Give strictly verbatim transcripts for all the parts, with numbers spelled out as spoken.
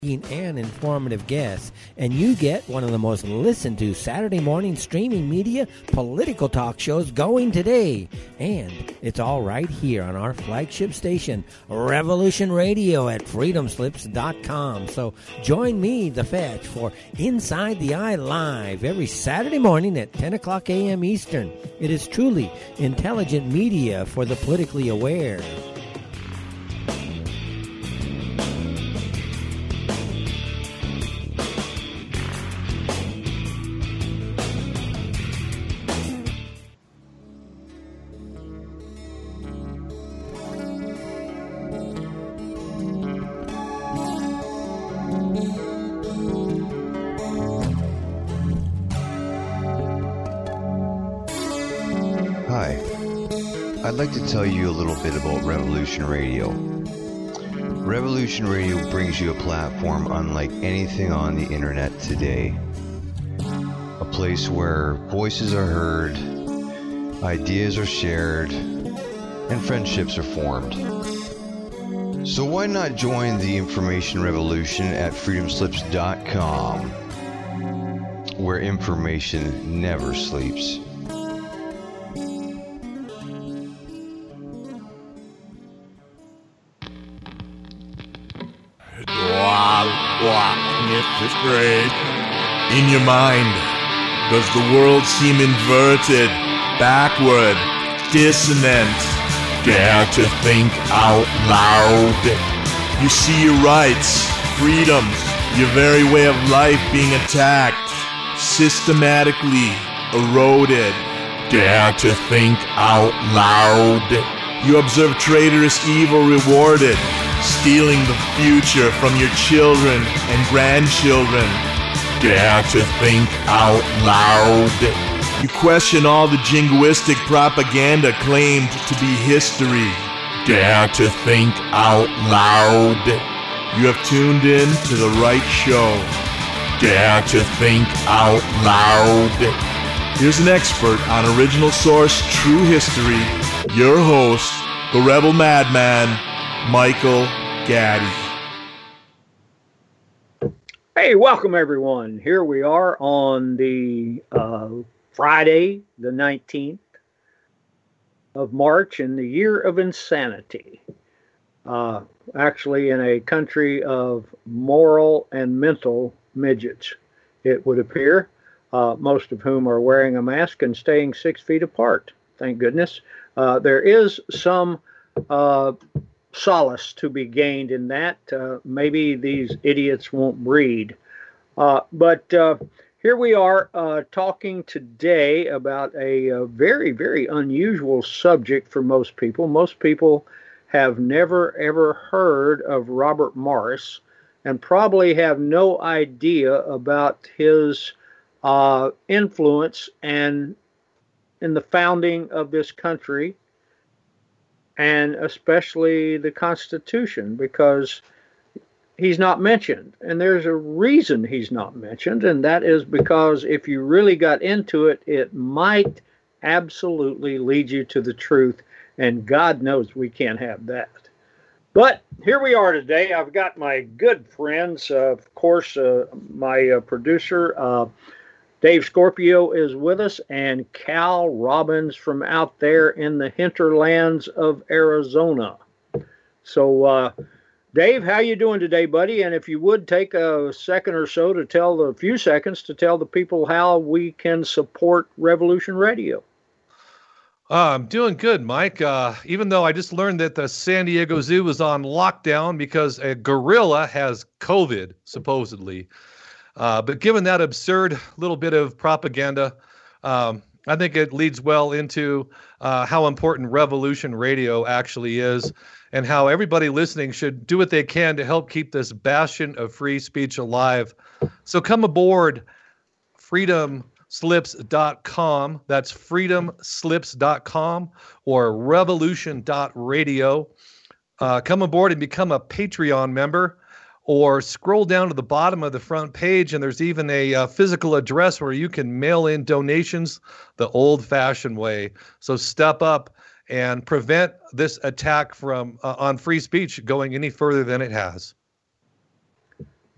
and informative guests, and you get one of the most listened to Saturday morning streaming media political talk shows going today. And it's all right here on our flagship station, Revolution Radio at freedom slips dot com. So join me, The Fetch, for Inside the Eye Live every Saturday morning at ten o'clock a.m. Eastern. It is truly intelligent media for the politically aware. I'd like to tell you a little bit about Revolution Radio. Revolution Radio brings you a platform unlike anything on the internet today. A place where voices are heard, ideas are shared, and friendships are formed. So why not join the information revolution at freedom slips dot com, where information never sleeps. It's great. In your mind, does the world seem inverted, backward, dissonant? Dare to think out loud. You see your rights, freedoms, your very way of life being attacked, systematically eroded. Dare to think out loud. You observe traitorous evil rewarded, stealing the future from your children and grandchildren. Dare to think out loud. You question all the jingoistic propaganda claimed to be history. Dare to think out loud. You have tuned in to the right show. Dare to think out loud. Here's an expert on original source true history, your host, the Rebel Madman, Michael Gaddy. Hey, welcome everyone. Here we are on the uh, Friday, the nineteenth of March in the year of insanity. Uh, actually in a country of moral and mental midgets, it would appear, uh, most of whom are wearing a mask and staying six feet apart. Thank goodness. Uh, there is some uh, solace to be gained in that. Uh, maybe these idiots won't breed. Uh, but uh, here we are uh, talking today about a, a very, very unusual subject for most people. Most people have never, ever heard of Robert Morris and probably have no idea about his uh, influence and in the founding of this country, and especially the Constitution, because he's not mentioned. And there's a reason he's not mentioned, and that is because if you really got into it, it might absolutely lead you to the truth, and God knows we can't have that. But here we are today. I've got my good friends, uh, of course, uh, my uh, producer, uh, Dave Scorpio is with us, and Cal Robbins from out there in the hinterlands of Arizona. So, uh, Dave, how you doing today, buddy? And if you would take a second or so to tell the a few seconds to tell the people how we can support Revolution Radio. Uh, I'm doing good, Mike. Uh, even though I just learned that the San Diego Zoo was on lockdown because a gorilla has COVID, supposedly. Uh, but given that absurd little bit of propaganda, um, I think it leads well into uh, how important Revolution Radio actually is and how everybody listening should do what they can to help keep this bastion of free speech alive. So come aboard freedom slips dot com. That's freedom slips dot com or revolution dot radio. Uh, come aboard and become a Patreon member. Or scroll down to the bottom of the front page, and there's even a uh, physical address where you can mail in donations the old-fashioned way. So step up and prevent this attack from uh, on free speech going any further than it has.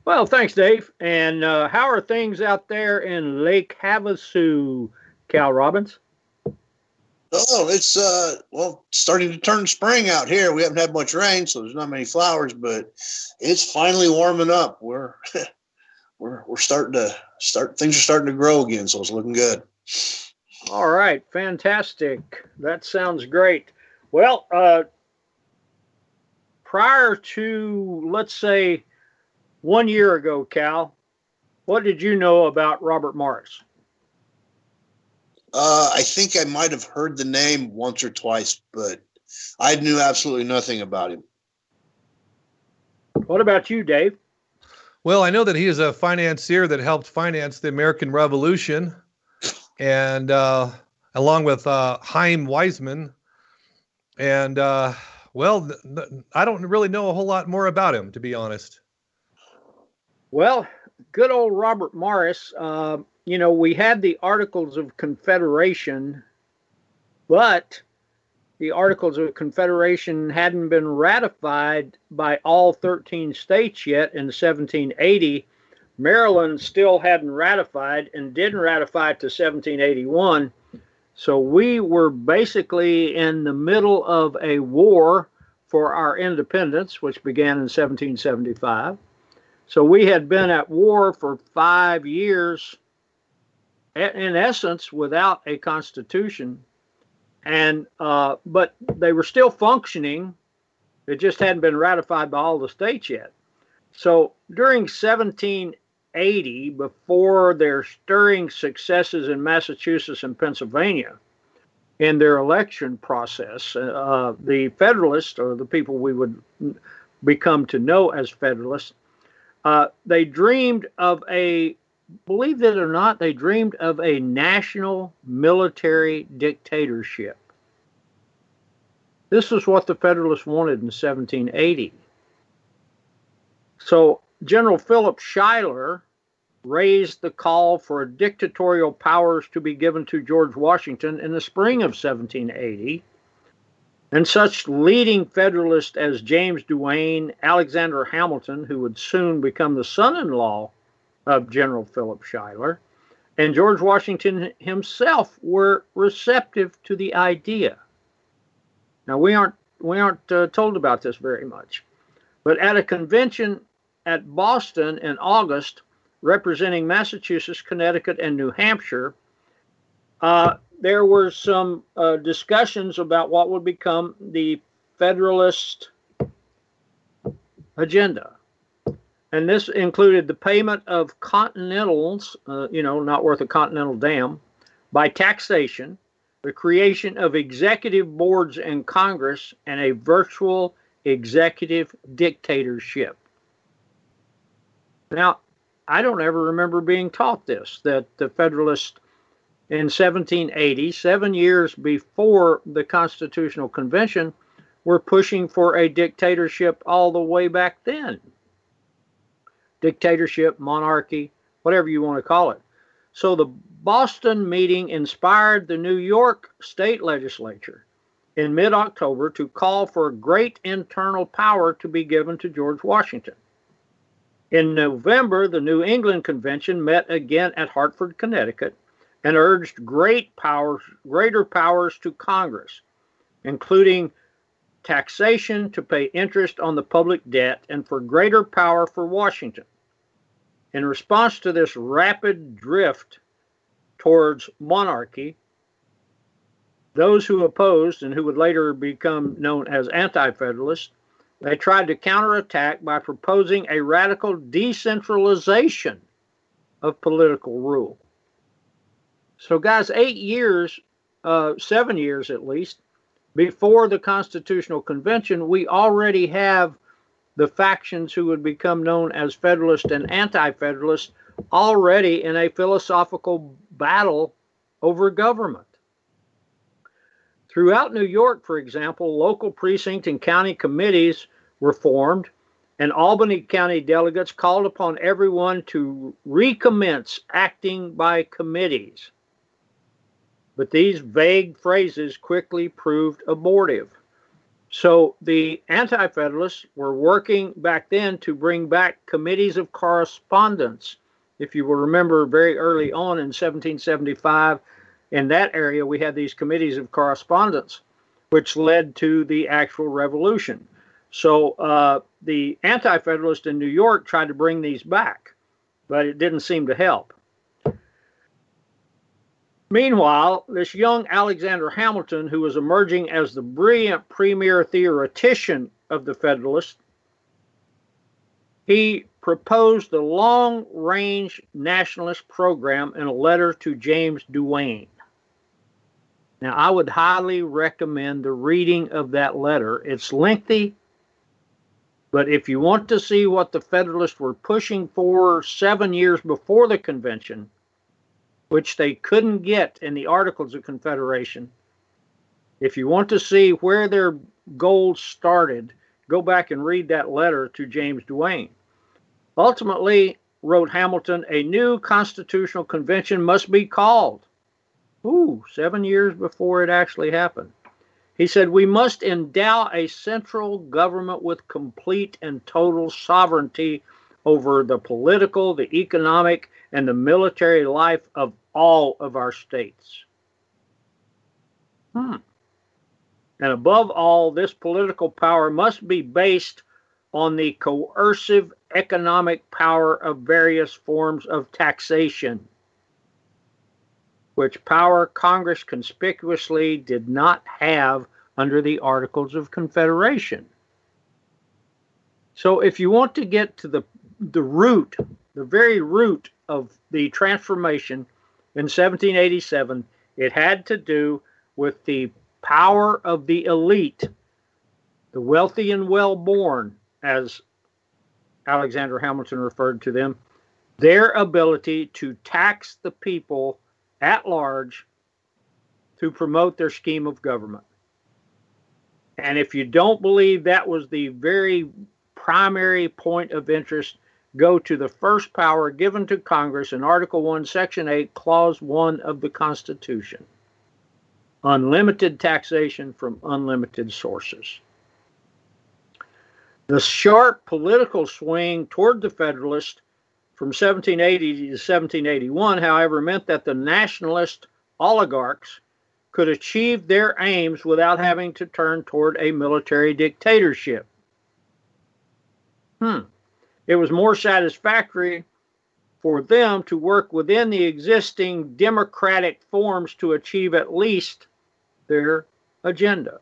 Well, thanks, Dave. And uh, how are things out there in Lake Havasu, Cal Robbins? Oh, it's uh well starting to turn spring out here. We haven't had much rain, so there's not many flowers, but it's finally warming up. We're we're we're starting to start things are starting to grow again, so it's looking good. All right, fantastic. That sounds great. Well, uh, prior to, let's say, one year ago, Cal, what did you know about Robert Morris? Uh, I think I might have heard the name once or twice, but I knew absolutely nothing about him. What about you, Dave? Well, I know that he is a financier that helped finance the American Revolution, and uh, along with uh, Chaim Weizmann. And, uh, well, th- th- I don't really know a whole lot more about him, to be honest. Well, good old Robert Morris. Uh, you know, we had the Articles of Confederation, but the Articles of Confederation hadn't been ratified by all thirteen states yet in seventeen eighty. Maryland still hadn't ratified and didn't ratify to seventeen eighty-one. So we were basically in the middle of a war for our independence, which began in seventeen seventy-five. So we had been at war for five years, in essence, without a constitution. And uh, but they were still functioning. It just hadn't been ratified by all the states yet. So during seventeen eighty, before their stirring successes in Massachusetts and Pennsylvania in their election process, uh, the Federalists, or the people we would become to know as Federalists, uh, they dreamed of a, believe it or not, they dreamed of a national military dictatorship. This is what the Federalists wanted in seventeen eighty. So General Philip Schuyler raised the call for dictatorial powers to be given to George Washington in the spring of seventeen eighty. And such leading Federalists as James Duane, Alexander Hamilton, who would soon become the son-in-law of General Philip Schuyler, and George Washington himself were receptive to the idea. Now, we aren't, we aren't uh, told about this very much, but at a convention at Boston in August, representing Massachusetts, Connecticut, and New Hampshire, uh, there were some uh, discussions about what would become the Federalist agenda. And this included the payment of continentals, uh, you know, not worth a continental dam, by taxation, the creation of executive boards in Congress, and a virtual executive dictatorship. Now, I don't ever remember being taught this, that the Federalists in seventeen eighty, seven years before the Constitutional Convention, were pushing for a dictatorship all the way back then. Dictatorship, monarchy, whatever you want to call it. So the Boston meeting inspired the New York state legislature in mid-October to call for great internal power to be given to George Washington. In November, the New England Convention met again at Hartford, Connecticut, and urged great powers, greater powers to Congress, including taxation to pay interest on the public debt and for greater power for Washington. In response to this rapid drift towards monarchy, those who opposed and who would later become known as anti-federalists, they tried to counterattack by proposing a radical decentralization of political rule. So, guys, eight years, uh, seven years at least, before the Constitutional Convention, we already have the factions who would become known as Federalist and Anti-Federalist already in a philosophical battle over government. Throughout New York, for example, local precinct and county committees were formed, and Albany County delegates called upon everyone to recommence acting by committees. But these vague phrases quickly proved abortive. So the Anti-Federalists were working back then to bring back committees of correspondence. If you will remember, very early on in seventeen seventy-five, in that area, we had these committees of correspondence, which led to the actual revolution. So uh, the Anti-Federalists in New York tried to bring these back, but it didn't seem to help. Meanwhile, this young Alexander Hamilton, who was emerging as the brilliant premier theoretician of the Federalists, he proposed the long-range nationalist program in a letter to James Duane. Now, I would highly recommend the reading of that letter. It's lengthy, but if you want to see what the Federalists were pushing for seven years before the convention, which they couldn't get in the Articles of Confederation, if you want to see where their goals started, go back and read that letter to James Duane. Ultimately, wrote Hamilton, a new constitutional convention must be called. Ooh, seven years before it actually happened. He said, we must endow a central government with complete and total sovereignty over the political, the economic, and the military life of all of our states. Hmm. And above all, this political power must be based on the coercive economic power of various forms of taxation, which power Congress conspicuously did not have under the Articles of Confederation. So if you want to get to the, the root, the very root of the transformation in seventeen eighty-seven, it had to do with the power of the elite, the wealthy and well-born, as Alexander Hamilton referred to them, their ability to tax the people at large to promote their scheme of government. And if you don't believe that was the very primary point of interest, go to the first power given to Congress in Article one, Section eight, Clause one of the Constitution. Unlimited taxation from unlimited sources. The sharp political swing toward the Federalists from seventeen eighty to seventeen eighty-one, however, meant that the nationalist oligarchs could achieve their aims without having to turn toward a military dictatorship. Hmm. It was more satisfactory for them to work within the existing democratic forms to achieve at least their agenda,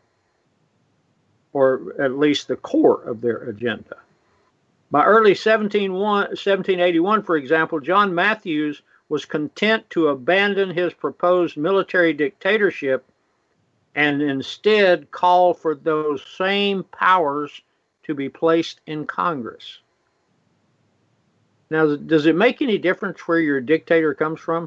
or at least the core of their agenda. By early seventeen eighty-one, for example, John Matthews was content to abandon his proposed military dictatorship and instead call for those same powers to be placed in Congress. Now, does it make any difference where your dictator comes from?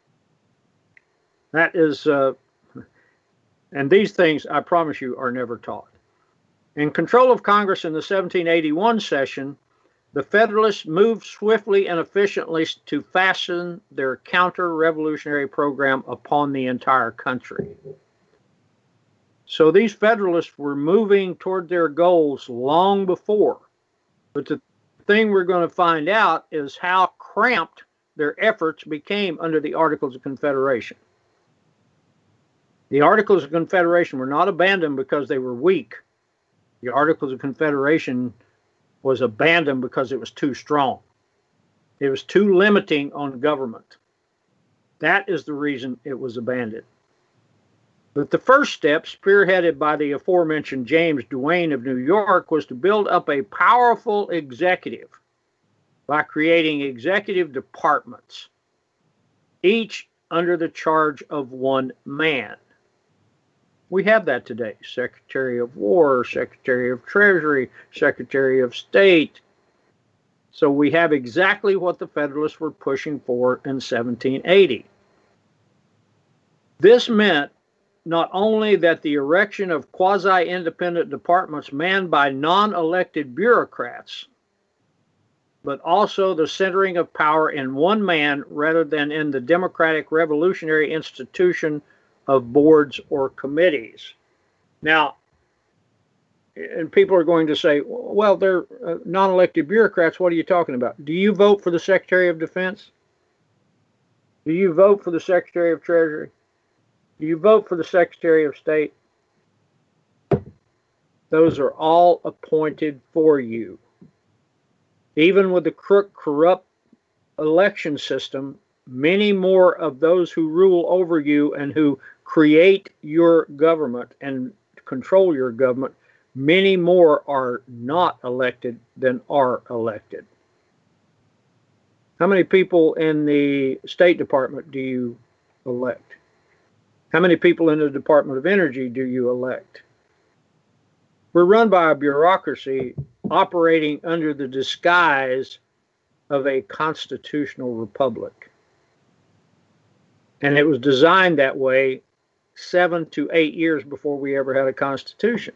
That is, uh, and these things, I promise you, are never taught. In control of Congress in the seventeen eighty-one session, the Federalists moved swiftly and efficiently to fasten their counter-revolutionary program upon the entire country. So these Federalists were moving toward their goals long before. But the thing we're going to find out is how cramped their efforts became under the Articles of Confederation. The Articles of Confederation were not abandoned because they were weak. The Articles of Confederation was abandoned because it was too strong. It was too limiting on government. That is the reason it was abandoned. But the first step, spearheaded by the aforementioned James Duane of New York, was to build up a powerful executive by creating executive departments, each under the charge of one man. We have that today: Secretary of War, Secretary of Treasury, Secretary of State. So we have exactly what the Federalists were pushing for in seventeen eighty. This meant not only that the erection of quasi-independent departments manned by non-elected bureaucrats, but also the centering of power in one man rather than in the democratic revolutionary institution of boards or committees. Now, and people are going to say, well, they're uh, non-elected bureaucrats. What are you talking about? Do you vote for the Secretary of Defense? Do you vote for the Secretary of Treasury? Do you vote for the Secretary of State? Those are all appointed for you. Even with the crook, corrupt election system, many more of those who rule over you and who create your government and control your government, many more are not elected than are elected. How many people in the State Department do you elect? How many people in the Department of Energy do you elect? We're run by a bureaucracy operating under the disguise of a constitutional republic. And it was designed that way seven to eight years before we ever had a constitution.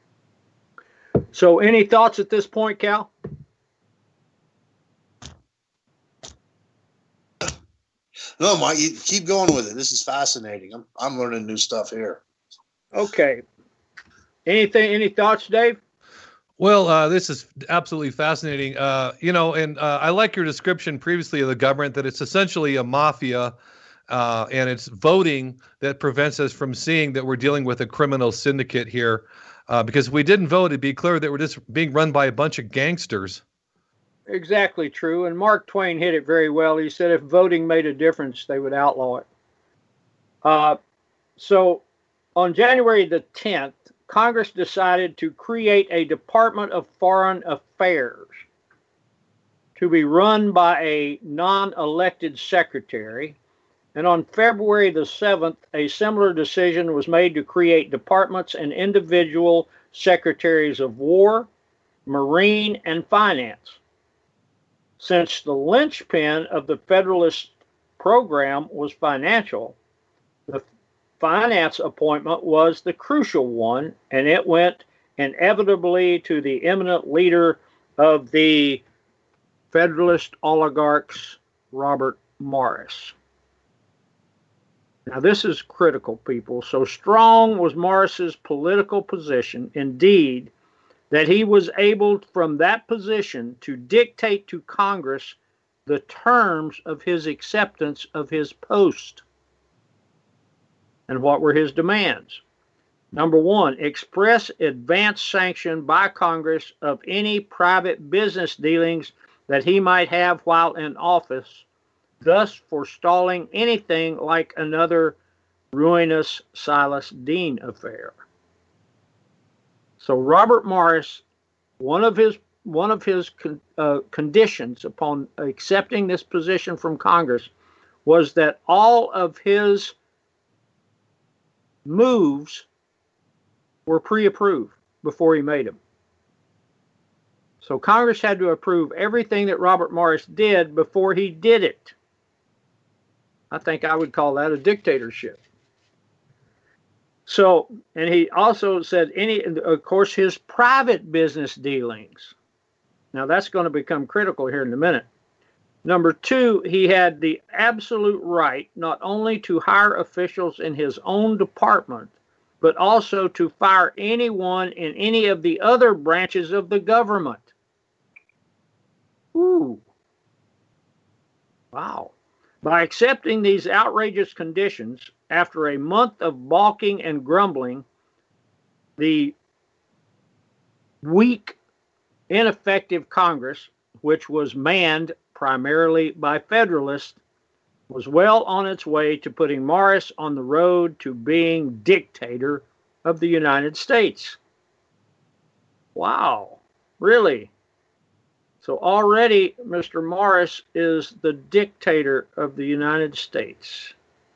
So any thoughts at this point, Cal? No, Mike, you keep going with it. This is fascinating. I'm I'm learning new stuff here. Okay. Anything? Any thoughts, Dave? Well, uh, this is absolutely fascinating. Uh, you know, and uh, I like your description previously of the government, that it's essentially a mafia, uh, and it's voting that prevents us from seeing that we're dealing with a criminal syndicate here. Uh, because if we didn't vote, it'd be clear that we're just being run by a bunch of gangsters. Exactly true. And Mark Twain hit it very well. He said if voting made a difference, they would outlaw it. Uh, so on January the tenth, Congress decided to create a Department of Foreign Affairs to be run by a non-elected secretary. And on February the seventh, a similar decision was made to create departments and individual secretaries of War, Marine, and Finance. Since the linchpin of the Federalist program was financial, the finance appointment was the crucial one, and it went inevitably to the eminent leader of the Federalist oligarchs, Robert Morris. Now, this is critical, people. So strong was Morris's political position, indeed, that he was able from that position to dictate to Congress the terms of his acceptance of his post. And what were his demands? Number one, express advance sanction by Congress of any private business dealings that he might have while in office, thus forestalling anything like another ruinous Silas Deane affair. So Robert Morris, one of his one of his con, uh, conditions upon accepting this position from Congress was that all of his moves were pre-approved before he made them. So Congress had to approve everything that Robert Morris did before he did it. I think I would call that a dictatorship. So, and he also said any, of course, his private business dealings. Now that's going to become critical here in a minute. Number two, he had the absolute right not only to hire officials in his own department, but also to fire anyone in any of the other branches of the government. Ooh. Wow. By accepting these outrageous conditions, after a month of balking and grumbling, the weak, ineffective Congress, which was manned primarily by Federalists, was well on its way to putting Morris on the road to being dictator of the United States. Wow, really? So already Mister Morris is the dictator of the United States.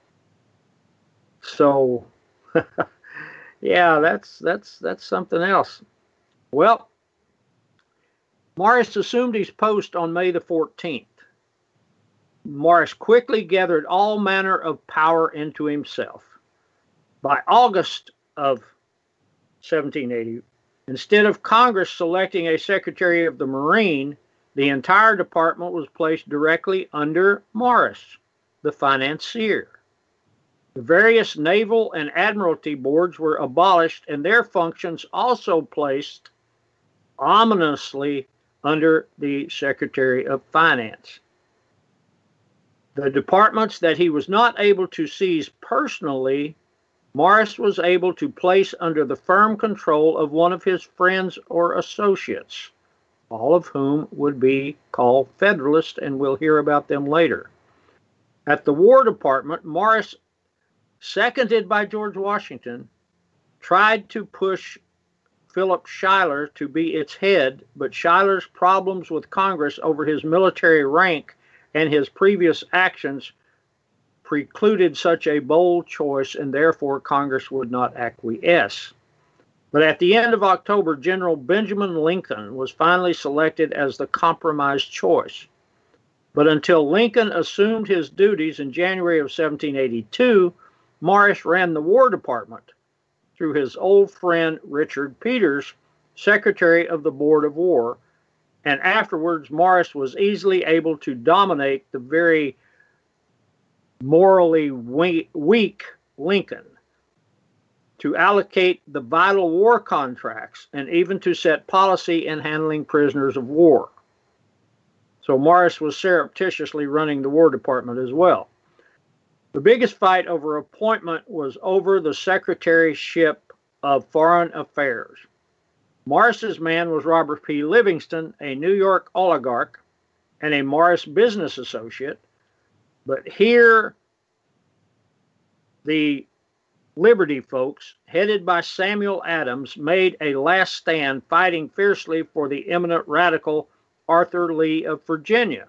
So, yeah, that's that's that's something else. Well, Morris assumed his post on May the fourteenth. Morris quickly gathered all manner of power into himself. By August of seventeen eighty, instead of Congress selecting a Secretary of the Marine, the entire department was placed directly under Morris, the financier. The various naval and admiralty boards were abolished and their functions also placed ominously under the Secretary of Finance. The departments that he was not able to seize personally, Morris was able to place under the firm control of one of his friends or associates, all of whom would be called Federalists, and we'll hear about them later. At the War Department, Morris, seconded by George Washington, tried to push Philip Schuyler to be its head, but Schuyler's problems with Congress over his military rank and his previous actions precluded such a bold choice, and therefore Congress would not acquiesce. But at the end of October, General Benjamin Lincoln was finally selected as the compromise choice. But until Lincoln assumed his duties in January of seventeen eighty-two, Morris ran the War Department through his old friend Richard Peters, Secretary of the Board of War, and afterwards Morris was easily able to dominate the very morally weak Lincoln, to allocate the vital war contracts, and even to set policy in handling prisoners of war. So Morris was surreptitiously running the War Department as well. The biggest fight over appointment was over the Secretaryship of Foreign Affairs. Morris's man was Robert P. Livingston, a New York oligarch and a Morris business associate. But here, the Liberty folks, headed by Samuel Adams, made a last stand, fighting fiercely for the eminent radical Arthur Lee of Virginia.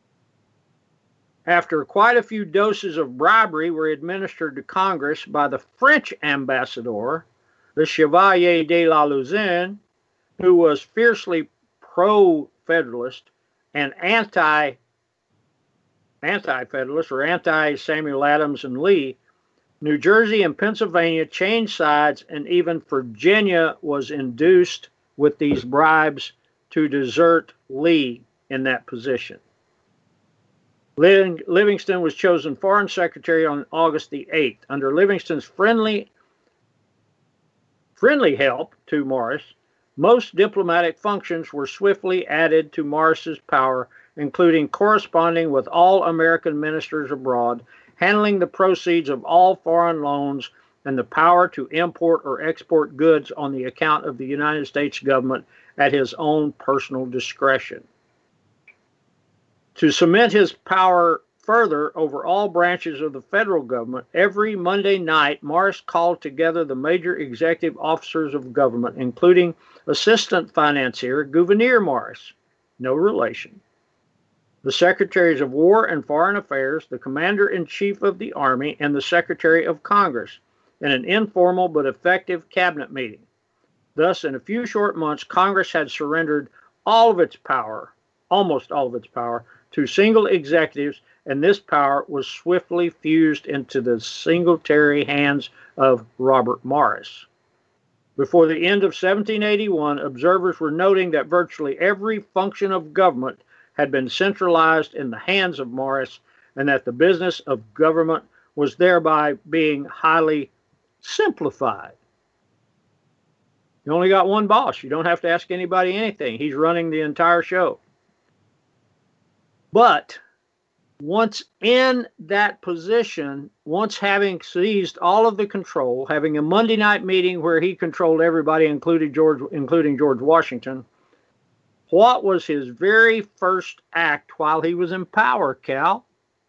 After quite a few doses of bribery were administered to Congress by the French ambassador, the Chevalier de la Luzerne, who was fiercely pro-Federalist and anti, anti-Federalist or anti-Samuel Adams and Lee, New Jersey and Pennsylvania changed sides, and even Virginia was induced with these bribes to desert Lee in that position. Livingston was chosen Foreign Secretary on August the eighth. Under Livingston's friendly, friendly help to Morris, most diplomatic functions were swiftly added to Morris's power, including corresponding with all American ministers abroad, handling the proceeds of all foreign loans, and the power to import or export goods on the account of the United States government at his own personal discretion. To cement his power further over all branches of the federal government, every Monday night, Morris called together the major executive officers of government, including Assistant Financier Gouverneur Morris, no relation, the Secretaries of War and Foreign Affairs, the Commander-in-Chief of the Army, and the Secretary of Congress, in an informal but effective cabinet meeting. Thus, in a few short months, Congress had surrendered all of its power, almost all of its power, to single executives, and this power was swiftly fused into the singletary hands of Robert Morris. Before the end of seventeen eighty-one, observers were noting that virtually every function of government had been centralized in the hands of Morris, and that the business of government was thereby being highly simplified. You only got one boss. You don't have to ask anybody anything. He's running the entire show. But once in that position, once having seized all of the control, having a Monday night meeting where he controlled everybody, including George, including George Washington, what was his very first act while he was in power, Cal?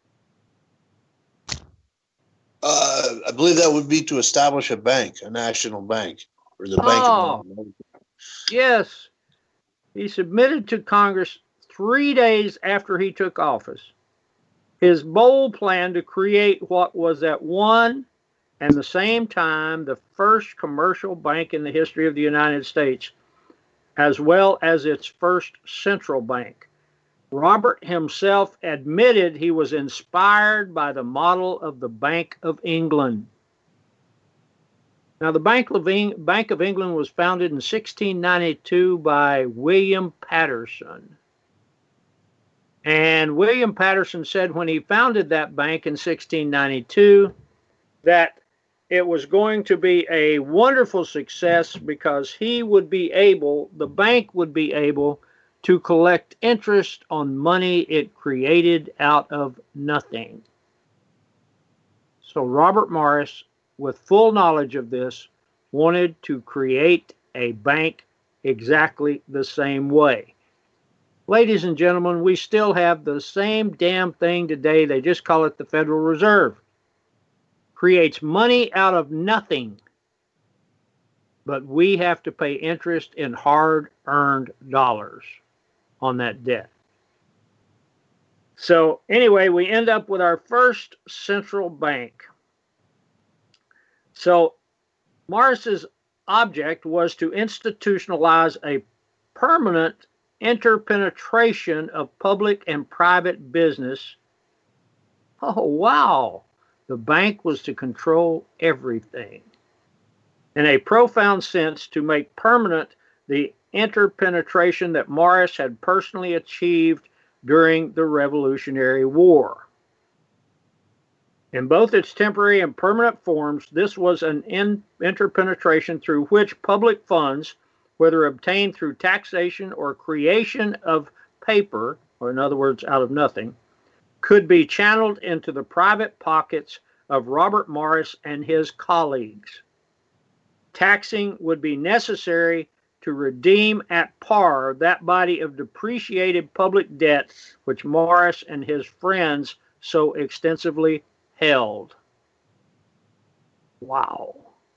Uh, I believe that would be to establish a bank, a national bank, or the Bank oh, of America. Yes. He submitted to Congress three days after he took office his bold plan to create what was at one and the same time the first commercial bank in the history of the United States, as well as its first central bank. Robert himself admitted he was inspired by the model of the Bank of England. Now, the Bank of, Eng- Bank of England was founded in sixteen ninety-two by William Patterson. And William Patterson said when he founded that bank in sixteen ninety-two that it was going to be a wonderful success because he would be able, the bank would be able to collect interest on money it created out of nothing. So Robert Morris, with full knowledge of this, wanted to create a bank exactly the same way. Ladies and gentlemen, we still have the same damn thing today. They just call it the Federal Reserve. Creates money out of nothing. But we have to pay interest in hard-earned dollars on that debt. So anyway, we end up with our first central bank. So Morris's object was to institutionalize a permanent interpenetration of public and private business. Oh, wow. The bank was to control everything. In a profound sense, to make permanent the interpenetration that Morris had personally achieved during the Revolutionary War. In both its temporary and permanent forms, this was an in- interpenetration through which public funds, whether obtained through taxation or creation of paper, or in other words, out of nothing, could be channeled into the private pockets of Robert Morris and his colleagues. Taxing would be necessary to redeem at par that body of depreciated public debt which Morris and his friends so extensively held. Wow.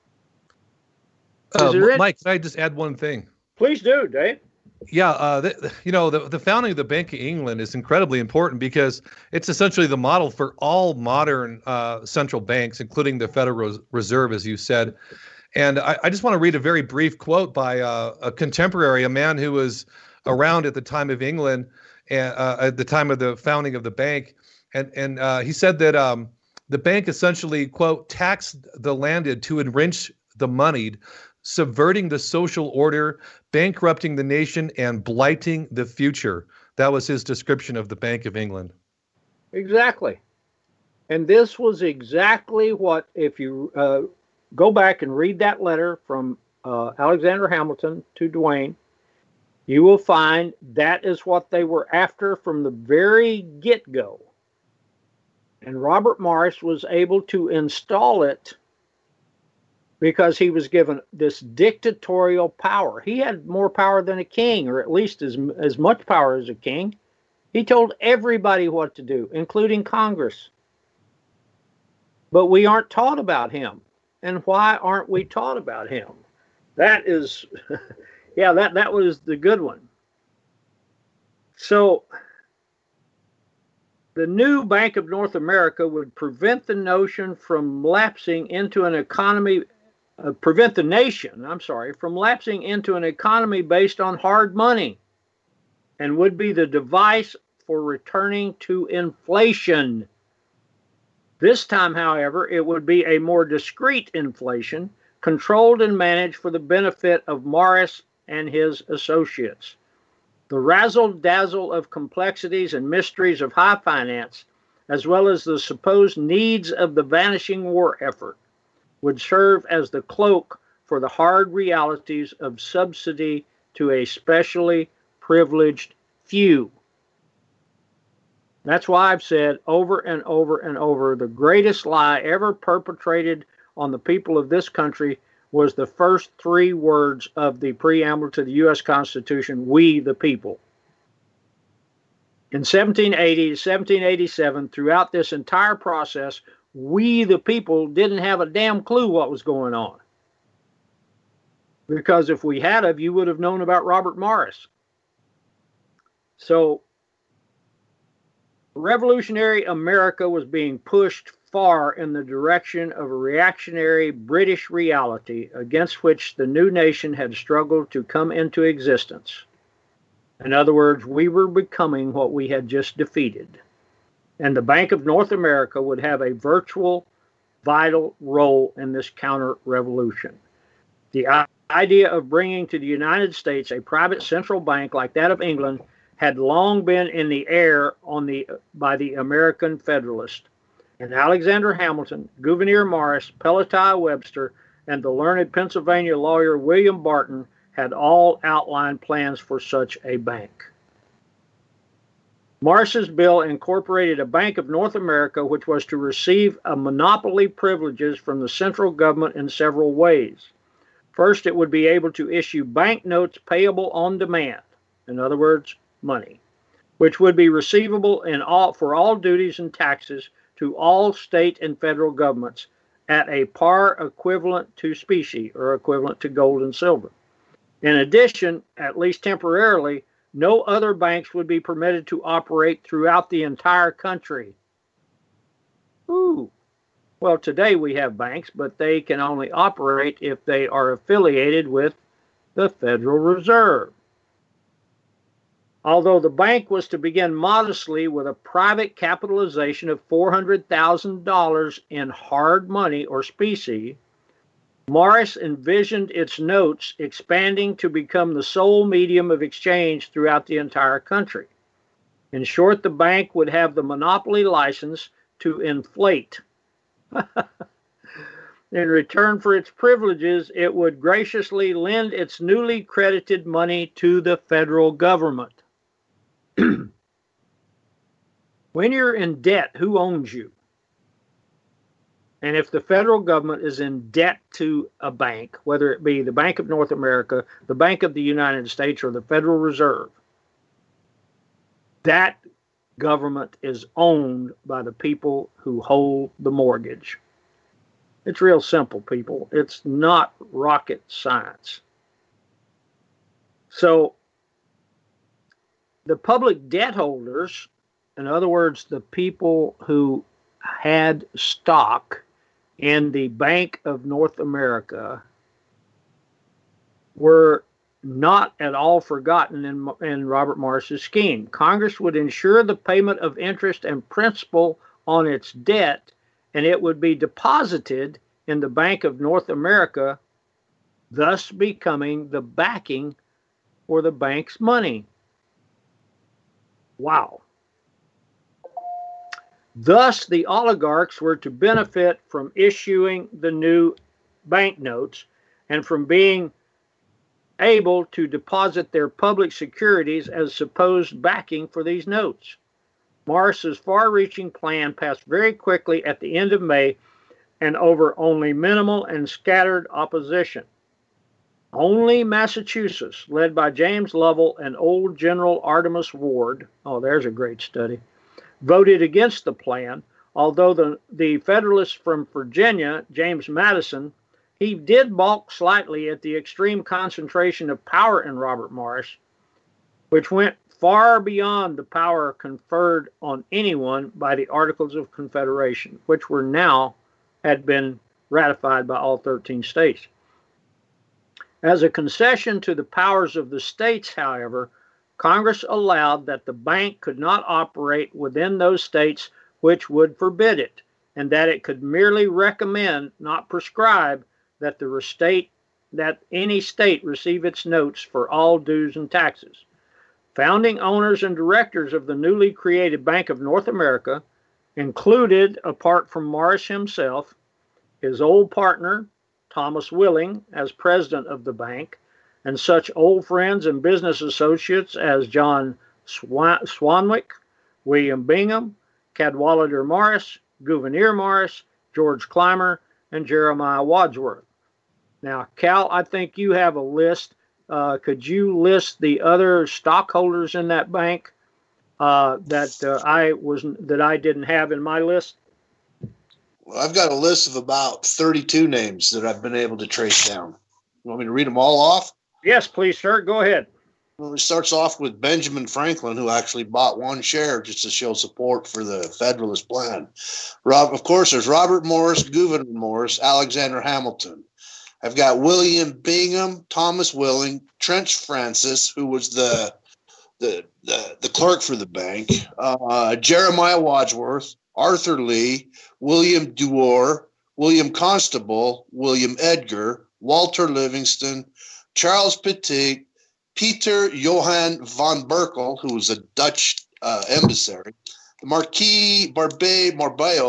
Uh, Mike, can I just add one thing? Please do, Dave. Yeah, uh, the, you know, the, the founding of the Bank of England is incredibly important because it's essentially the model for all modern uh, central banks, including the Federal Reserve, as you said. And I, I just want to read a very brief quote by uh, a contemporary, a man who was around at the time of England, uh, at the time of the founding of the bank. And, and uh, he said that um, the bank essentially, quote, taxed the landed to enrich the moneyed, subverting the social order, bankrupting the nation, and blighting the future. That was his description of the Bank of England. Exactly. And this was exactly what, if you uh, go back and read that letter from uh, Alexander Hamilton to Duane, you will find that is what they were after from the very get-go. And Robert Morris was able to install it because he was given this dictatorial power. He had more power than a king, or at least as, as much power as a king. He told everybody what to do, including Congress. But we aren't taught about him. And why aren't we taught about him? That is, yeah, that, that was the good one. So the new Bank of North America would prevent the notion from lapsing into an economy, uh, prevent the nation, I'm sorry, from lapsing into an economy based on hard money, and would be the device for returning to inflation. This time, however, it would be a more discreet inflation, controlled and managed for the benefit of Morris and his associates. The razzle-dazzle of complexities and mysteries of high finance, as well as the supposed needs of the vanishing war effort, would serve as the cloak for the hard realities of subsidy to a specially privileged few. That's why I've said over and over and over, the greatest lie ever perpetrated on the people of this country was the first three words of the preamble to the U S Constitution, we the people. In seventeen eighty to seventeen eighty-seven, throughout this entire process, we the people didn't have a damn clue what was going on. Because if we had of, you would have known about Robert Morris. So, revolutionary America was being pushed far in the direction of a reactionary British reality against which the new nation had struggled to come into existence. In other words, we were becoming what we had just defeated. And the Bank of North America would have a virtual, vital role in this counter-revolution. The idea of bringing to the United States a private central bank like that of England had long been in the air on the by the American Federalists. And Alexander Hamilton, Gouverneur Morris, Peloton Webster, and the learned Pennsylvania lawyer William Barton had all outlined plans for such a bank. Morris's bill incorporated a Bank of North America, which was to receive a monopoly privileges from the central government in several ways. First, it would be able to issue banknotes payable on demand, in other words, money, which would be receivable in all, for all duties and taxes to all state and federal governments at a par equivalent to specie, or equivalent to gold and silver. In addition, at least temporarily, no other banks would be permitted to operate throughout the entire country. Ooh. Well, today we have banks, but they can only operate if they are affiliated with the Federal Reserve. Although the bank was to begin modestly with a private capitalization of four hundred thousand dollars in hard money or specie, Morris envisioned its notes expanding to become the sole medium of exchange throughout the entire country. In short, the bank would have the monopoly license to inflate. In return for its privileges, it would graciously lend its newly credited money to the federal government. When you're in debt, who owns you? And if the federal government is in debt to a bank, whether it be the Bank of North America, the Bank of the United States, or the Federal Reserve, that government is owned by the people who hold the mortgage. It's real simple, people. It's not rocket science. So, the public debt holders, in other words, the people who had stock in the Bank of North America, were not at all forgotten in, in Robert Morris's scheme. Congress would ensure the payment of interest and principal on its debt, and it would be deposited in the Bank of North America, thus becoming the backing for the bank's money. Wow. Thus, the oligarchs were to benefit from issuing the new banknotes and from being able to deposit their public securities as supposed backing for these notes. Morris's far-reaching plan passed very quickly at the end of May and over only minimal and scattered opposition. Only Massachusetts, led by James Lovell and old General Artemus Ward, oh, there's a great study, voted against the plan, although the, the Federalist from Virginia, James Madison, he did balk slightly at the extreme concentration of power in Robert Morris, which went far beyond the power conferred on anyone by the Articles of Confederation, which were now had been ratified by all thirteen states. As a concession to the powers of the states, however, Congress allowed that the bank could not operate within those states which would forbid it, and that it could merely recommend, not prescribe, that the state, that any state receive its notes for all dues and taxes. Founding owners and directors of the newly created Bank of North America included, apart from Morris himself, his old partner, Thomas Willing, as president of the bank, and such old friends and business associates as John Swan- Swanwick, William Bingham, Cadwallader Morris, Gouverneur Morris, George Clymer, and Jeremiah Wadsworth. Now, Cal, I think you have a list. Uh, could you list the other stockholders in that bank uh, that uh, I was that I didn't have in my list? Well, I've got a list of about thirty-two names that I've been able to trace down. You want me to read them all off? Yes, please, sir. Go ahead. Well, it starts off with Benjamin Franklin, who actually bought one share just to show support for the Federalist plan. Rob, of course, there's Robert Morris, Gouverneur Morris, Alexander Hamilton. I've got William Bingham, Thomas Willing, Trench Francis, who was the the the, the clerk for the bank, uh, Jeremiah Wadsworth, Arthur Lee, William Duor, William Constable, William Edgar, Walter Livingston, Charles Petit, Peter Johann von Berkel, who was a Dutch uh, emissary, the Marquis Barbé Morbios,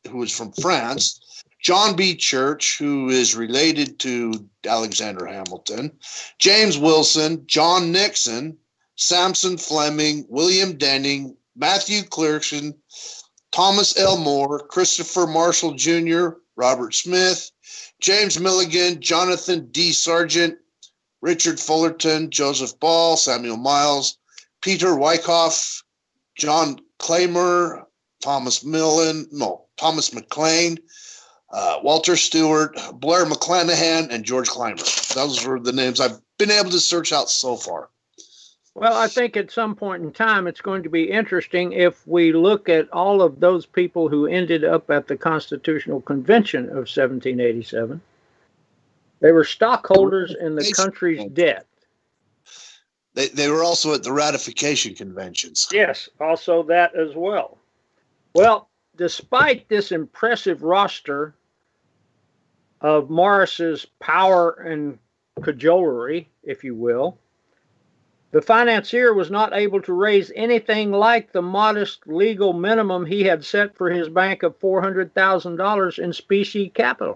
who was from France, John B. Church, who is related to Alexander Hamilton, James Wilson, John Nixon, Samson Fleming, William Denning, Matthew Clearson, Thomas L. Moore, Christopher Marshall Junior, Robert Smith, James Milligan, Jonathan D. Sargent, Richard Fullerton, Joseph Ball, Samuel Miles, Peter Wyckoff, John Claymore, Thomas Millen, no, Thomas McLean, uh, Walter Stewart, Blair McClanahan, and George Clymer. Those were the names I've been able to search out so far. Well, I think at some point in time it's going to be interesting if we look at all of those people who ended up at the Constitutional Convention of seventeen eighty-seven. They were stockholders in the country's debt. They, they were also at the ratification conventions. Yes, also that as well. Well, despite this impressive roster of Morris's power and cajolery, if you will, the financier was not able to raise anything like the modest legal minimum he had set for his bank of four hundred thousand dollars in specie capital.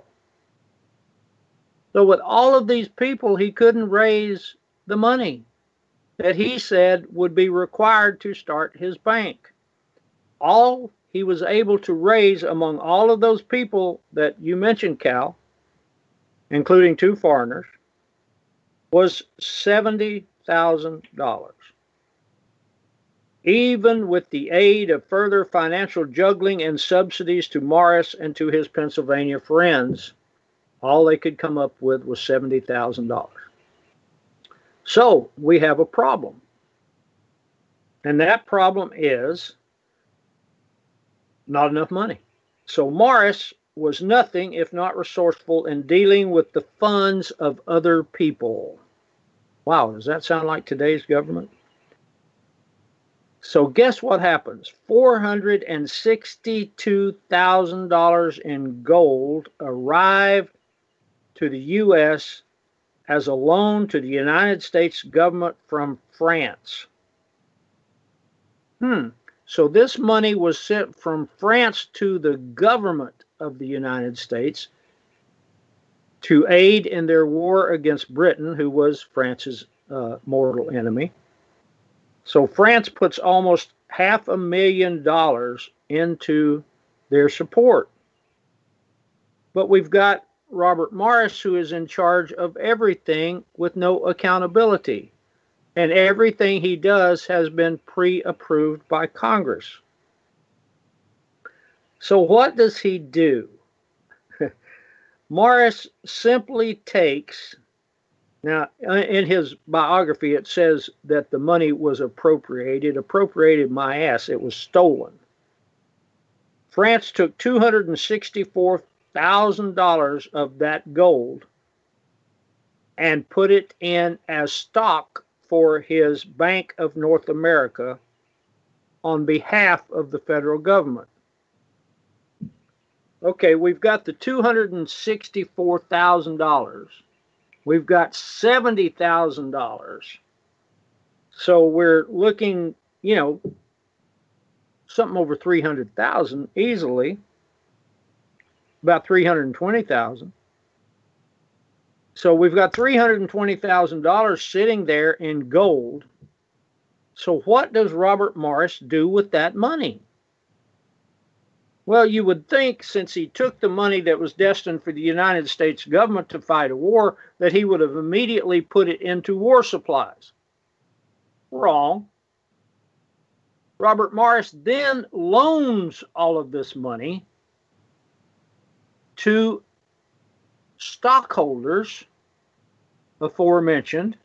So with all of these people, he couldn't raise the money that he said would be required to start his bank. All he was able to raise among all of those people that you mentioned, Cal, including two foreigners, was seventy thousand dollars. Even with the aid of further financial juggling and subsidies to Morris and to his Pennsylvania friends, all they could come up with was seventy thousand dollars. So we have a problem. And that problem is not enough money. So Morris was nothing if not resourceful in dealing with the funds of other people. Wow, does that sound like today's government? So guess what happens? four hundred sixty-two thousand dollars in gold arrived to the U S as a loan to the United States government from France. Hmm. So this money was sent from France to the government of the United States to aid in their war against Britain, who was France's uh, mortal enemy. So France puts almost half a million dollars into their support. But we've got Robert Morris, who is in charge of everything with no accountability. And everything he does has been pre-approved by Congress. So what does he do? Morris simply takes, now in his biography it says that the money was appropriated. Appropriated my ass, it was stolen. France took two hundred sixty-four thousand dollars of that gold and put it in as stock for his Bank of North America on behalf of the federal government. Okay, we've got the two hundred sixty-four thousand dollars. We've got seventy thousand dollars. So we're looking, you know, something over three hundred thousand dollars easily, about three hundred twenty thousand dollars. So we've got three hundred twenty thousand dollars sitting there in gold. So what does Robert Morris do with that money? Well, you would think, since he took the money that was destined for the United States government to fight a war, that he would have immediately put it into war supplies. Wrong. Robert Morris then loans all of this money to stockholders, aforementioned,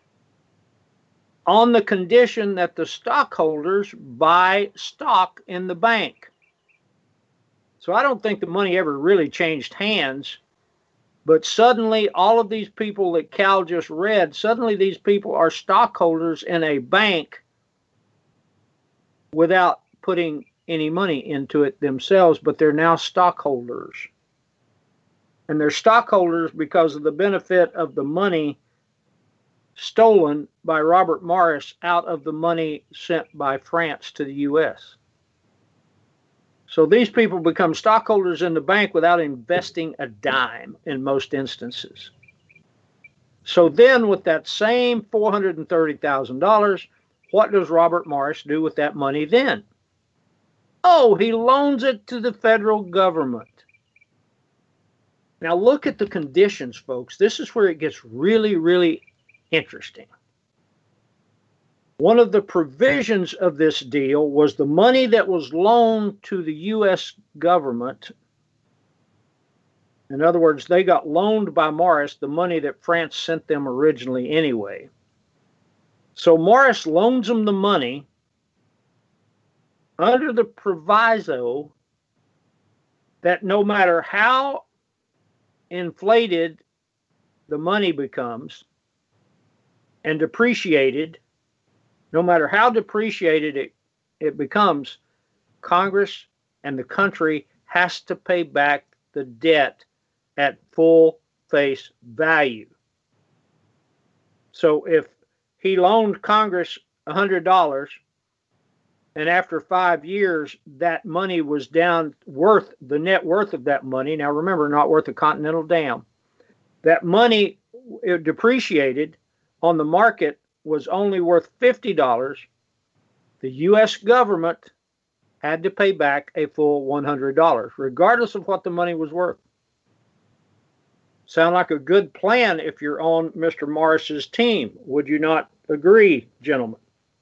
on the condition that the stockholders buy stock in the bank. So I don't think the money ever really changed hands, but suddenly all of these people that Cal just read, suddenly these people are stockholders in a bank without putting any money into it themselves, but they're now stockholders. And they're stockholders because of the benefit of the money stolen by Robert Morris out of the money sent by France to the U S So these people become stockholders in the bank without investing a dime in most instances. So then with that same four hundred thirty thousand dollars, what does Robert Morris do with that money then? Oh, he loans it to the federal government. Now look at the conditions, folks. This is where it gets really, really interesting. One of the provisions of this deal was the money that was loaned to the U S government. In other words, they got loaned by Morris the money that France sent them originally anyway. So Morris loans them the money under the proviso that no matter how inflated the money becomes and depreciated, no matter how depreciated it, it becomes, Congress and the country has to pay back the debt at full face value. So if he loaned Congress one hundred dollars and after five years that money was down worth, the net worth of that money, now remember, not worth a Continental Dam, that money, it depreciated on the market, was only worth fifty dollars, the U S government had to pay back a full one hundred dollars, regardless of what the money was worth. Sound like a good plan if you're on Mister Morris's team. Would you not agree, gentlemen?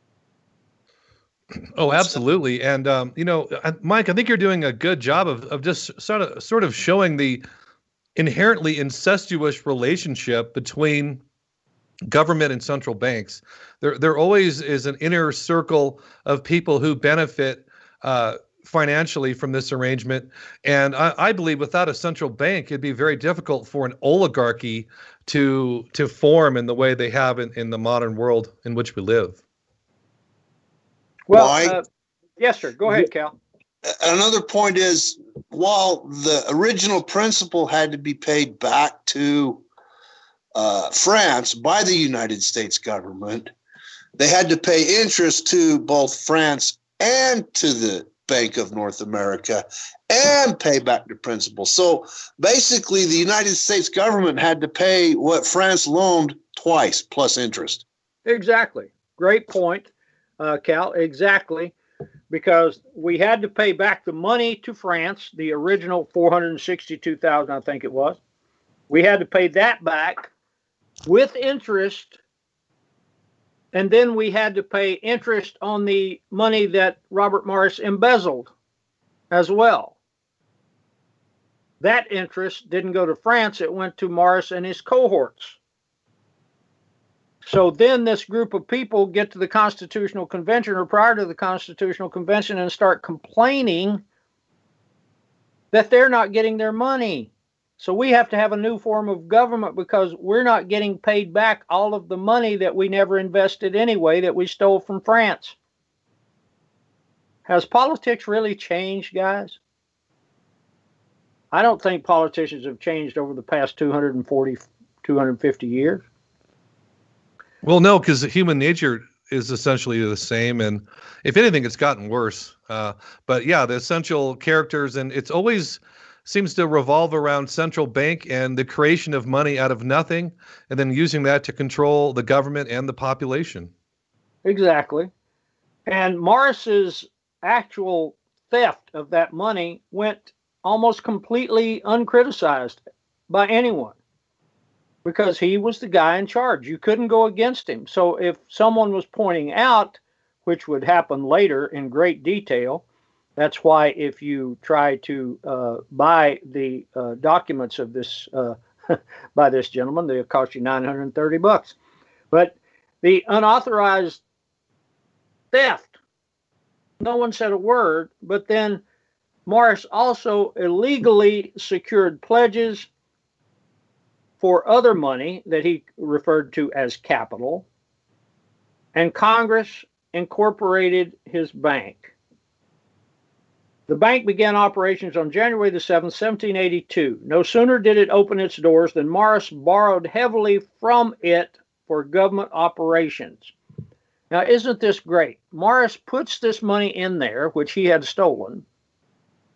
Oh, absolutely. And, um, you know, Mike, I think you're doing a good job of, of just sort of, sort of showing the inherently incestuous relationship between government and central banks. There, there always is an inner circle of people who benefit uh, financially from this arrangement. And I, I believe without a central bank, it'd be very difficult for an oligarchy to to form in the way they have in, in the modern world in which we live. Well, uh, yes, sir. Go ahead, Cal. Another point is, while the original principal had to be paid back to uh, France by the United States government, they had to pay interest to both France and to the Bank of North America and pay back the principal. So basically, the United States government had to pay what France loaned twice plus interest. Exactly. Great point, uh, Cal. Exactly. Because we had to pay back the money to France, the original four hundred sixty-two thousand dollars, I think it was. We had to pay that back with interest. And then we had to pay interest on the money that Robert Morris embezzled as well. That interest didn't go to France. It went to Morris and his cohorts. So then this group of people get to the Constitutional Convention or prior to the Constitutional Convention and start complaining that they're not getting their money. So we have to have a new form of government because we're not getting paid back all of the money that we never invested anyway, that we stole from France. Has politics really changed, guys? I don't think politicians have changed over the past two hundred forty, two hundred fifty years. Well, no, because human nature is essentially the same. And if anything, it's gotten worse. Uh, but yeah, the essential characters, and it's always seems to revolve around central bank and the creation of money out of nothing, and then using that to control the government and the population. Exactly. And Morris's actual theft of that money went almost completely uncriticized by anyone because he was the guy in charge. You couldn't go against him. So if someone was pointing out, which would happen later in great detail, that's why if you try to uh, buy the uh, documents of this uh, by this gentleman, they'll cost you nine hundred thirty bucks. But the unauthorized theft, no one said a word. But then Morris also illegally secured pledges for other money that he referred to as capital, and Congress incorporated his bank. The bank began operations on January the seventh, seventeen eighty-two. No sooner did it open its doors than Morris borrowed heavily from it for government operations. Now, isn't this great? Morris puts this money in there, which he had stolen,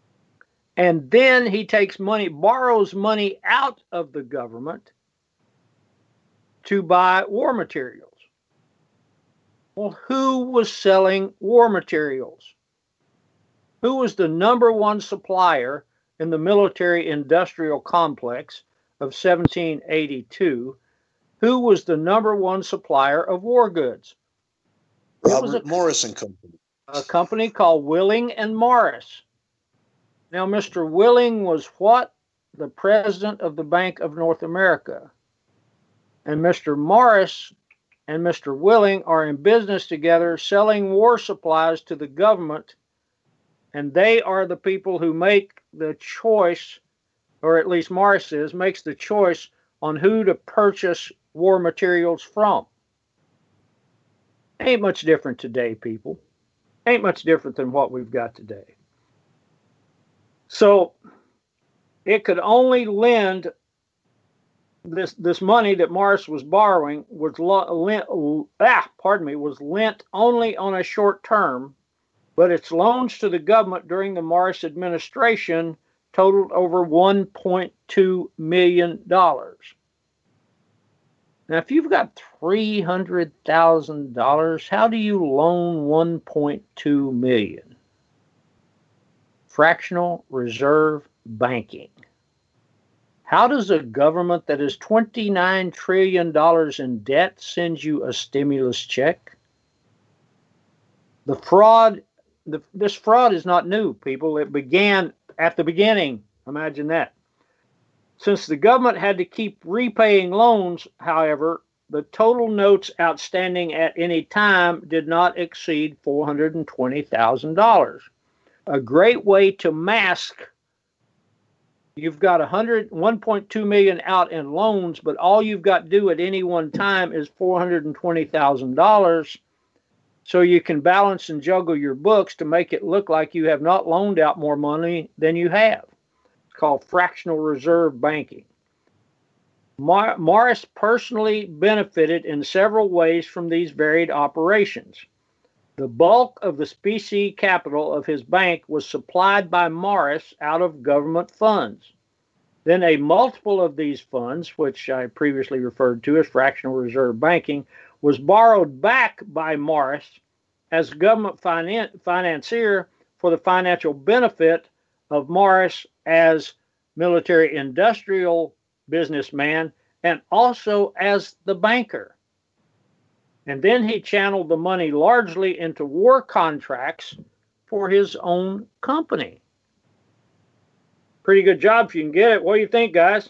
And then he takes money, borrows money out of the government to buy war materials. Well, who was selling war materials? Who was the number one supplier in the military-industrial complex of seventeen eighty-two? Who was the number one supplier of war goods? Robert It was a, Morris and Company. a company called Willing and Morris. Now, Mister Willing was what? The president of the Bank of North America. And Mister Morris and Mister Willing are in business together selling war supplies to the government. And they are the people who make the choice, or at least Morris is, makes the choice on who to purchase war materials from. Ain't much different today, people. Ain't much different than what we've got today. So it could only lend this this money that Morris was borrowing was lent, ah, pardon me, was lent only on a short term, but its loans to the government during the Morris administration totaled over one point two million dollars. Now, if you've got three hundred thousand dollars, how do you loan one point two million dollars? Fractional reserve banking. How does a government that is twenty-nine trillion dollars in debt send you a stimulus check? The fraud, the, this fraud is not new, people. It began at the beginning. Imagine that. Since the government had to keep repaying loans, however, the total notes outstanding at any time did not exceed four hundred twenty thousand dollars. A great way to mask, you've got one point two million dollars out in loans, but all you've got to do at any one time is four hundred twenty thousand dollars, so you can balance and juggle your books to make it look like you have not loaned out more money than you have. It's called fractional reserve banking. Mar- Morris personally benefited in several ways from these varied operations. The bulk of the specie capital of his bank was supplied by Morris out of government funds. Then a multiple of these funds, which I previously referred to as fractional reserve banking, was borrowed back by Morris as government finan- financier for the financial benefit of Morris as military industrial businessman and also as the banker. And then he channeled the money largely into war contracts for his own company. Pretty good job if you can get it. What do you think, guys?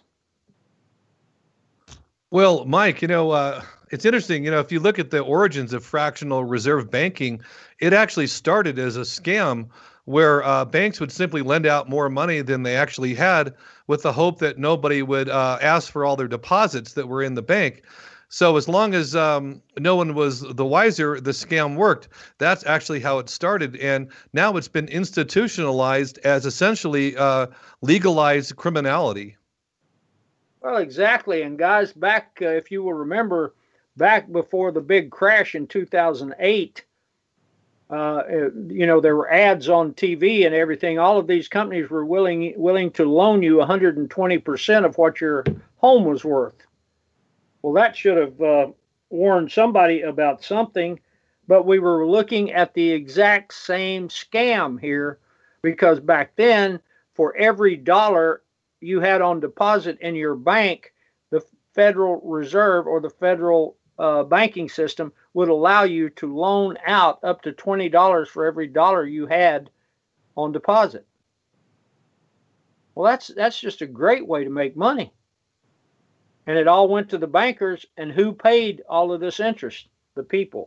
Well, Mike, you know, uh, it's interesting. You know, if you look at the origins of fractional reserve banking, it actually started as a scam where uh, banks would simply lend out more money than they actually had with the hope that nobody would uh, ask for all their deposits that were in the bank. So as long as um, no one was the wiser, the scam worked. That's actually how it started. And now it's been institutionalized as essentially uh, legalized criminality. Well, exactly. And guys, back, uh, if you will remember, back before the big crash in two thousand eight, uh, you know, there were ads on T V and everything. All of these companies were willing willing to loan you one hundred twenty percent of what your home was worth. Well, that should have uh, warned somebody about something, but we were looking at the exact same scam here, because back then, for every dollar you had on deposit in your bank, the Federal Reserve or the federal uh, banking system would allow you to loan out up to twenty dollars for every dollar you had on deposit. Well, that's that's just a great way to make money. And it all went to the bankers, and who paid all of this interest? The people.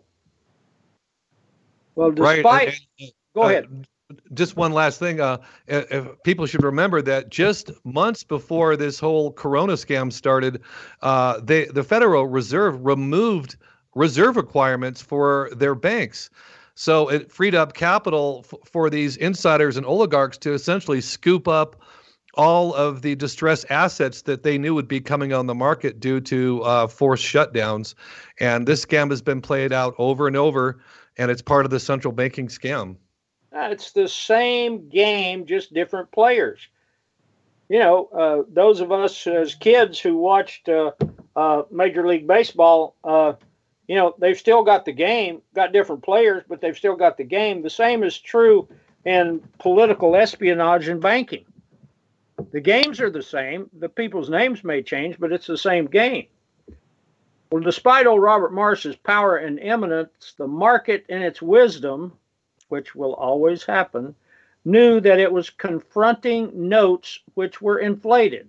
Well, despite... Right. And, go uh, ahead. Just one last thing. Uh, if people should remember that just months before this whole Corona scam started, uh, they, the Federal Reserve removed reserve requirements for their banks. So it freed up capital f- for these insiders and oligarchs to essentially scoop up all of the distressed assets that they knew would be coming on the market due to uh, forced shutdowns. And this scam has been played out over and over, and it's part of the central banking scam. Uh, it's the same game, just different players. You know, uh, those of us as kids who watched uh, uh, Major League Baseball, uh, you know, they've still got the game, got different players, but they've still got the game. The same is true in political espionage and banking. The games are the same. The people's names may change, but it's the same game. Well, despite old Robert Morris's power and eminence, the market in its wisdom, which will always happen, knew that it was confronting notes which were inflated.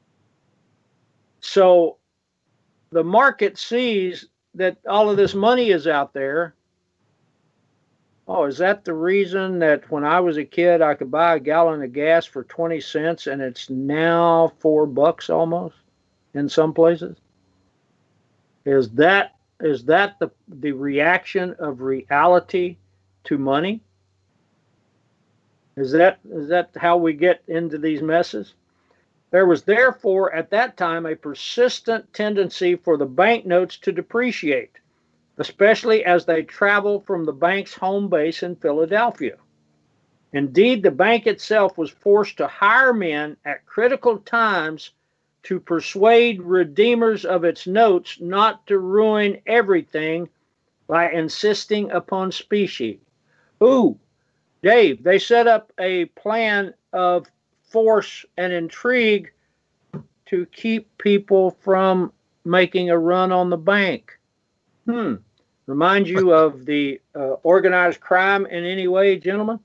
So the market sees that all of this money is out there. Oh, is that the reason that when I was a kid I could buy a gallon of gas for twenty cents and it's now four bucks almost in some places? Is that is that the, the reaction of reality to money? Is that is that how we get into these messes? There was therefore at that time a persistent tendency for the banknotes to depreciate, especially as they traveled from the bank's home base in Philadelphia. Indeed, the bank itself was forced to hire men at critical times to persuade redeemers of its notes not to ruin everything by insisting upon specie. Ooh, Dave, they set up a plan of force and intrigue to keep people from making a run on the bank. Hmm. Remind you of the uh, organized crime in any way, gentlemen?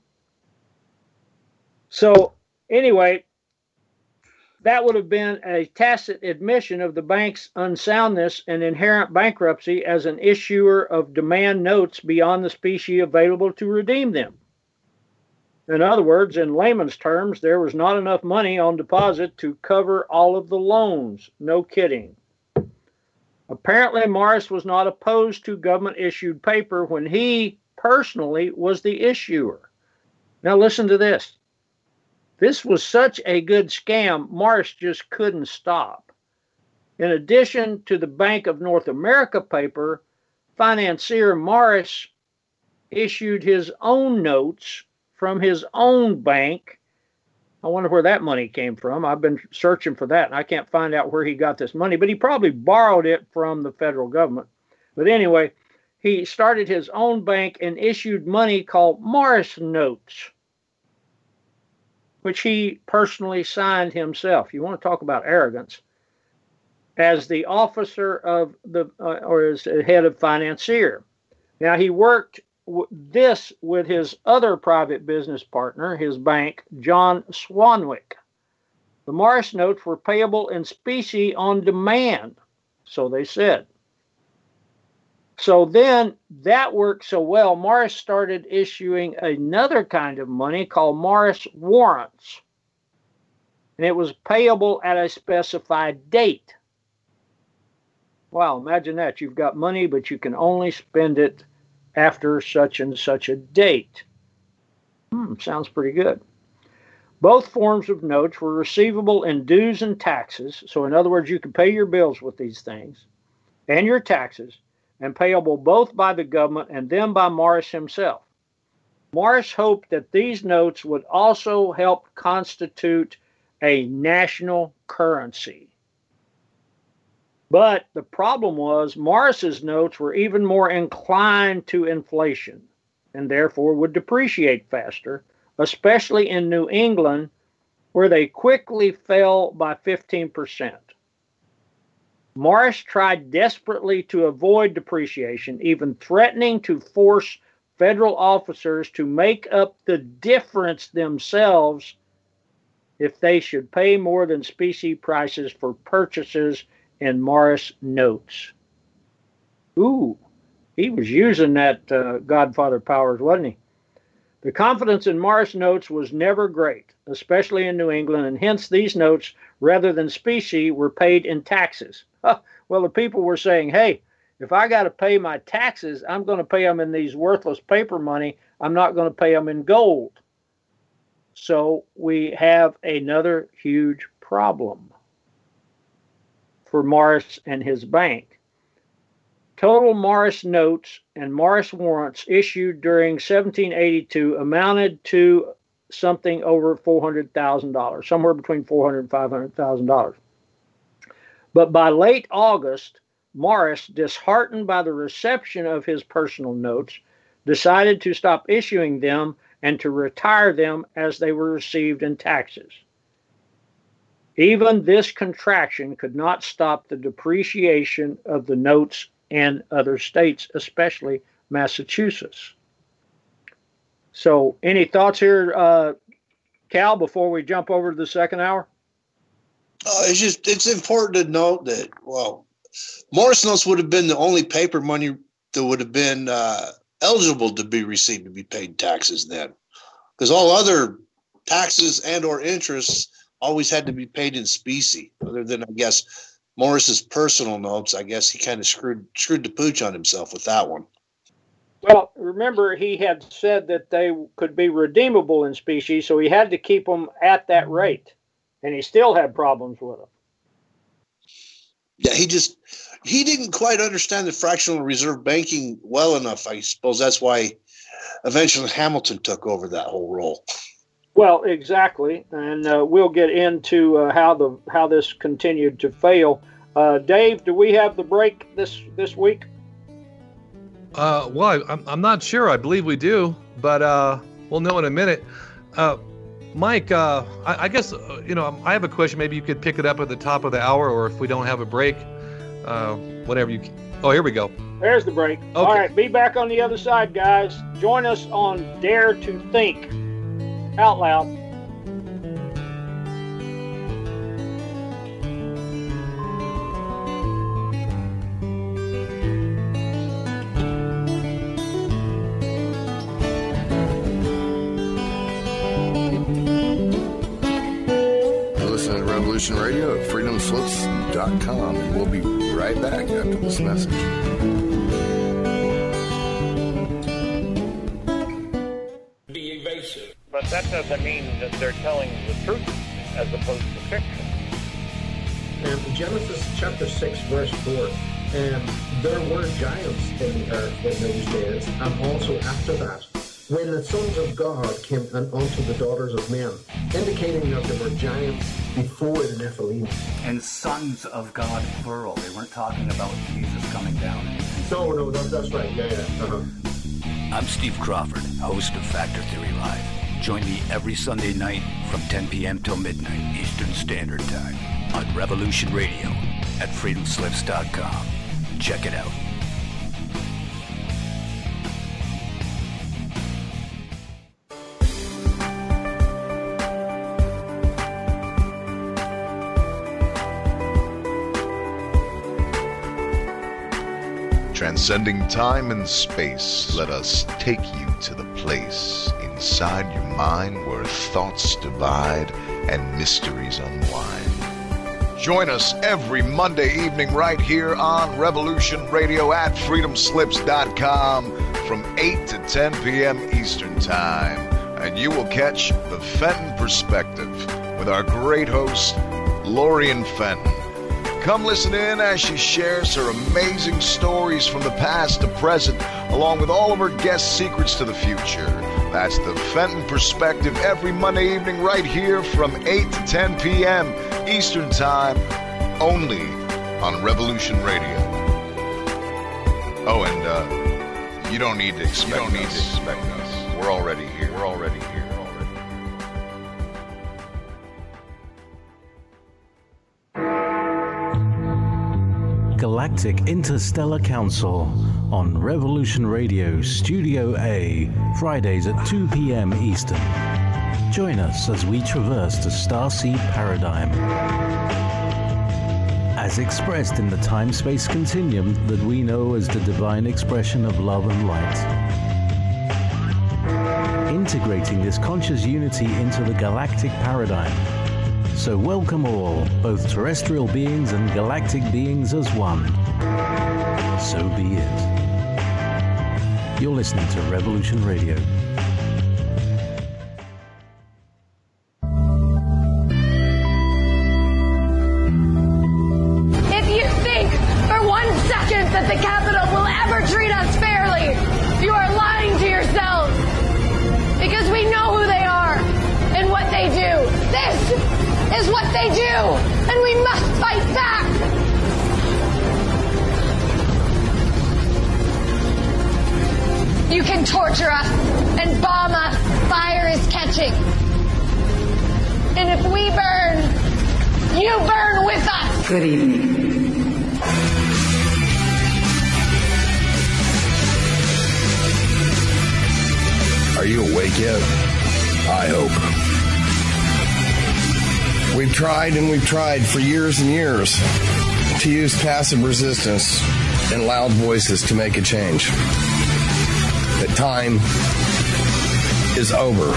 So, anyway, that would have been a tacit admission of the bank's unsoundness and inherent bankruptcy as an issuer of demand notes beyond the specie available to redeem them. In other words, in layman's terms, there was not enough money on deposit to cover all of the loans. No kidding. Apparently, Morris was not opposed to government-issued paper when he personally was the issuer. Now listen to this. This was such a good scam, Morris just couldn't stop. In addition to the Bank of North America paper, financier Morris issued his own notes from his own bank. I wonder where that money came from. I've been searching for that, and I can't find out where he got this money, but he probably borrowed it from the federal government. But anyway, he started his own bank and issued money called Morris notes, which he personally signed himself. You want to talk about arrogance. As the officer of the, uh, or as the head of financier. Now, he worked w- this with his other private business partner, his bank, John Swanwick. The Morris notes were payable in specie on demand, so they said. So then that worked so well, Morris started issuing another kind of money called Morris warrants. And it was payable at a specified date. Wow, imagine that. You've got money, but you can only spend it after such and such a date. Hmm, sounds pretty good. Both forms of notes were receivable in dues and taxes. So in other words, you could pay your bills with these things and your taxes, and payable both by the government and then by Morris himself. Morris hoped that these notes would also help constitute a national currency. But the problem was Morris's notes were even more inclined to inflation and therefore would depreciate faster, especially in New England, where they quickly fell by fifteen percent. Morris tried desperately to avoid depreciation, even threatening to force federal officers to make up the difference themselves if they should pay more than specie prices for purchases in Morris notes. Ooh, he was using that uh, Godfather powers, wasn't he? The confidence in Morris notes was never great, especially in New England, and hence these notes, rather than specie, were paid in taxes. Well, the people were saying, hey, if I got to pay my taxes, I'm going to pay them in these worthless paper money. I'm not going to pay them in gold. So we have another huge problem for Morris and his bank. Total Morris notes and Morris warrants issued during seventeen eighty-two amounted to something over four hundred thousand dollars, somewhere between four hundred thousand dollars and five hundred thousand dollars. But by late August, Morris, disheartened by the reception of his personal notes, decided to stop issuing them and to retire them as they were received in taxes. Even this contraction could not stop the depreciation of the notes in other states, especially Massachusetts. So, any thoughts here, uh, Cal, before we jump over to the second hour? Uh, it's just, it's important to note that, well, Morris notes would have been the only paper money that would have been uh, eligible to be received to be paid taxes then. Because all other taxes and or interests always had to be paid in specie, other than, I guess, Morris's personal notes. I guess he kind of screwed screwed the pooch on himself with that one. Well, remember, he had said that they could be redeemable in specie, so he had to keep them at that rate, and he still had problems with them. Yeah, he just, he didn't quite understand the fractional reserve banking well enough. I suppose that's why eventually Hamilton took over that whole role. Well, exactly, and uh, we'll get into uh, how the how this continued to fail. Uh, Dave, do we have the break this this week? Uh, well, I, I'm I'm not sure. I believe we do, but uh, we'll know in a minute. Uh, Mike, uh, I, I guess uh, you know I have a question. Maybe you could pick it up at the top of the hour, or if we don't have a break, uh, whatever you. Oh, here we go. There's the break. Okay. All right, be back on the other side, guys. Join us on Dare to Think Out Loud. Listen to Revolution Radio at freedom slips dot com, and we'll be right back after this message. But that doesn't mean that they're telling the truth as opposed to fiction. And in Genesis chapter six, verse four, and there were giants in the earth in those days, and also after that, when the sons of God came unto the daughters of men, indicating that there were giants before the Nephilim. And sons of God, plural. They weren't talking about Jesus coming down. No, no, that, that's right. Yeah, yeah. Uh-huh. I'm Steve Crawford, host of Factor Theory Live. Join me every Sunday night from ten p.m. till midnight Eastern Standard Time on Revolution Radio at freedom slips dot com. Check it out. Transcending time and space, let us take you to the place inside your mind where thoughts divide and mysteries unwind. Join us every Monday evening right here on Revolution Radio at freedom slips dot com from eight to ten p.m. Eastern Time. And you will catch the Fenton Perspective with our great host, Lorian Fenton. Come listen in as she shares her amazing stories from the past to present, along with all of her guest secrets to the future. That's the Fenton Perspective every Monday evening right here from eight to ten p.m. Eastern Time, only on Revolution Radio. Oh, and uh, you don't need to expect you don't need us. to expect us. We're already here. We're already here. Galactic Interstellar Council on Revolution Radio Studio A, Fridays at two p.m. Eastern. Join us as we traverse the starseed paradigm, as expressed in the time-space continuum that we know as the divine expression of love and light. Integrating this conscious unity into the galactic paradigm. So welcome all, both terrestrial beings and galactic beings as one. So be it. You're listening to Revolution Radio. If you think for one second that the capital is what they do, and we must fight back. You can torture us and bomb us. Fire is catching. And if we burn, you burn with us. Good evening. Are you awake yet? I hope. We've tried and we've tried for years and years to use passive resistance and loud voices to make a change. But time is over.